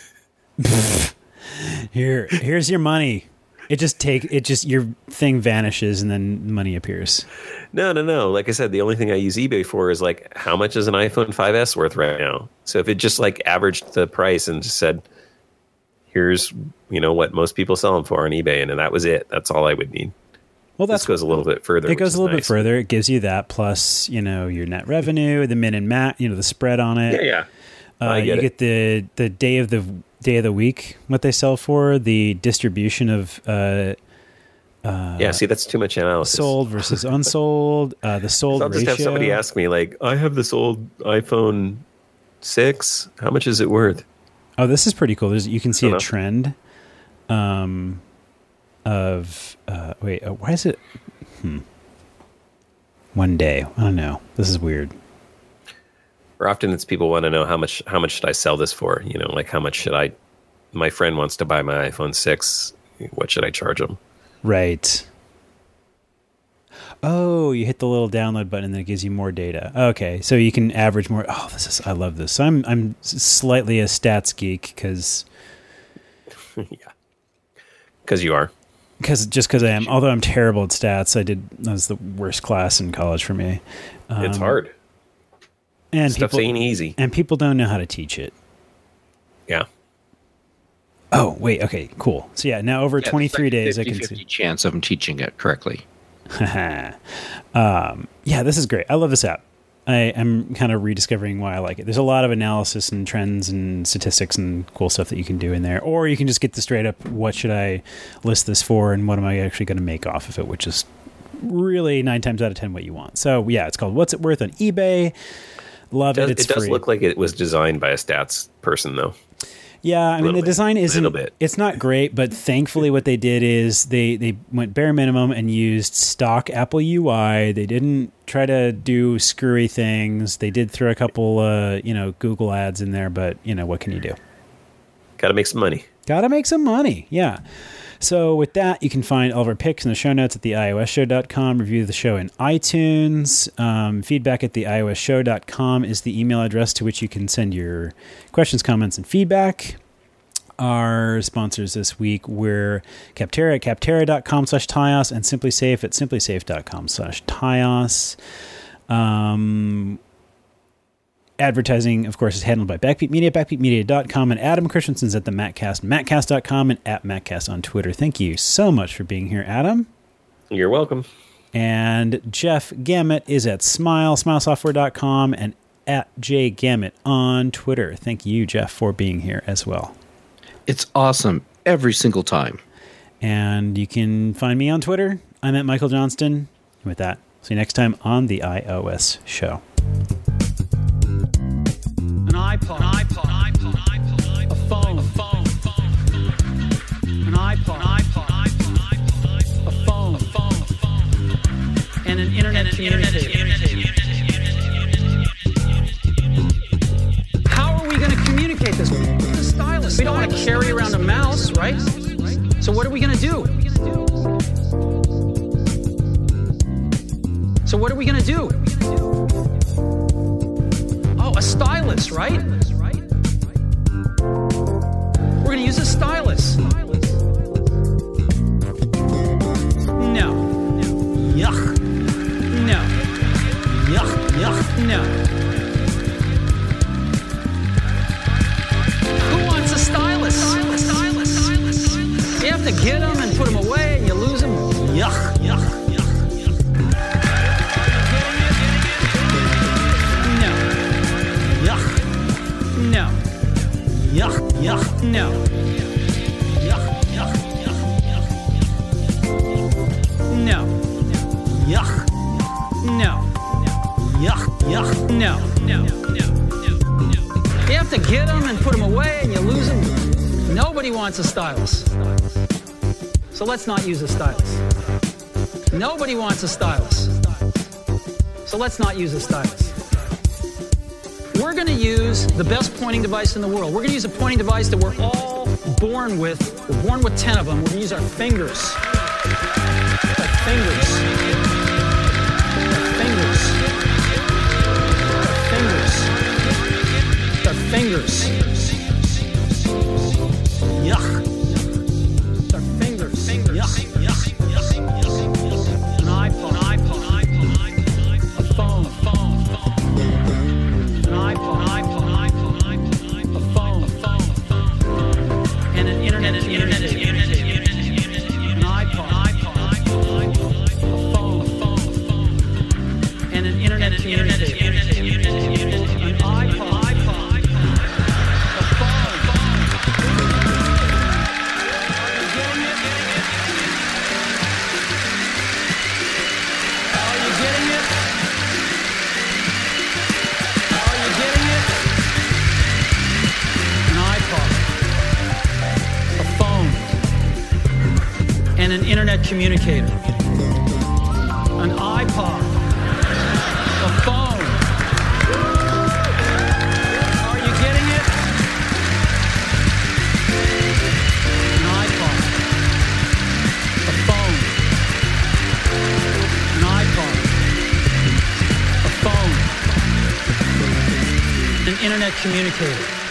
Here's your money. It just your thing vanishes and then money appears. No. Like I said, the only thing I use eBay for is like how much is an iPhone 5S worth right now? So if it just like averaged the price and just said, here's what most people sell them for on eBay, and that was it. That's all I would need. Well, this goes a little bit further. It goes a little bit further. It gives you that plus, your net revenue, the min and max, the spread on it. Yeah. You get the day of the week, what they sell for, the distribution of see, that's too much analysis. Sold versus unsold, the sold I'll just ratio. have somebody ask me, like, I have this old iPhone 6. How much is it worth? Oh, this is pretty cool. You can see know. a trend of why is it 1 day? I don't know. This is weird. Or often it's people want to know how much should I sell this for? You know, like how much should I? My friend wants to buy my iPhone 6. What should I charge him? Right. Oh, you hit the little download button and then it gives you more data. Okay, so you can average more. Oh, I love this. So I'm slightly a stats geek because you are. Because I am. Although I'm terrible at stats, that was the worst class in college for me. It's hard. And Stuff ain't easy. And people don't know how to teach it. Yeah. Oh, wait. Okay, cool. So yeah, now over 23 days, I can see chance of them teaching it correctly. Yeah, this is great. I love this app. I am kind of rediscovering why I like it. There's a lot of analysis and trends and statistics and cool stuff that you can do in there. Or you can just get the straight up, what should I list this for and what am I actually going to make off of it, which is really 9 times out of 10 what you want. So yeah, it's called What's It Worth on eBay. Love it. It's it does free. Look like it was designed by a stats person, though. Yeah, I mean, the design isn't, bit. It's not great, but thankfully what they did is they went bare minimum and used stock Apple UI. They didn't try to do screwy things. They did throw a couple, Google ads in there, but, what can you do? Got to make some money. Got to make some money, yeah. So with that, you can find all of our picks in the show notes at theiOSshow.com. Review the show in iTunes. Feedback at theiOSshow.com is the email address to which you can send your questions, comments, and feedback. Our sponsors this week were Capterra at capterra.com/Tios and SimpliSafe at simplysafe.com/Tios. Advertising, of course, is handled by Backbeat Media, backbeatmedia.com, and Adam Christensen's at the Mattcast, mattcast.com, and at Mattcast on Twitter. Thank you so much for being here, Adam. You're welcome. And Jeff Gamet is at smilesoftware.com and at jgamet on Twitter. Thank you, Jeff, for being here as well. It's awesome every single time. And you can find me on Twitter. I'm at Michael Johnston. And with that, see you next time on the iOS Show. An iPod, a phone, an iPod, a phone, and an internet communicator. How are we going to communicate this? The stylus. We don't want to carry around a mouse, right? So what are we going to do? A stylus, right? We're going to use a stylus. No. Yuck. No. Yuck. No. Who wants a stylus? You have to get them and put them away and you lose them. Yuck. No. Yuck. No. Yuck. No. Yuck. No. Yuck. No. You have to get them and put them away and you lose them. Nobody wants a stylus. So let's not use a stylus. Nobody wants a stylus. So let's not use a stylus. We're going to use the best pointing device in the world. We're going to use a pointing device that we're all born with. We're born with 10 of them. We're going to use our fingers. Our fingers. Yuck. Our fingers. Yuck. An iPod. A phone. An iPod. A phone. And an internet communicator. An iPod. A phone. And an internet communicator. An iPod. and an internet communicator. An iPod. A phone. Are you getting it? An iPod. A phone. An iPod. A phone. An internet communicator.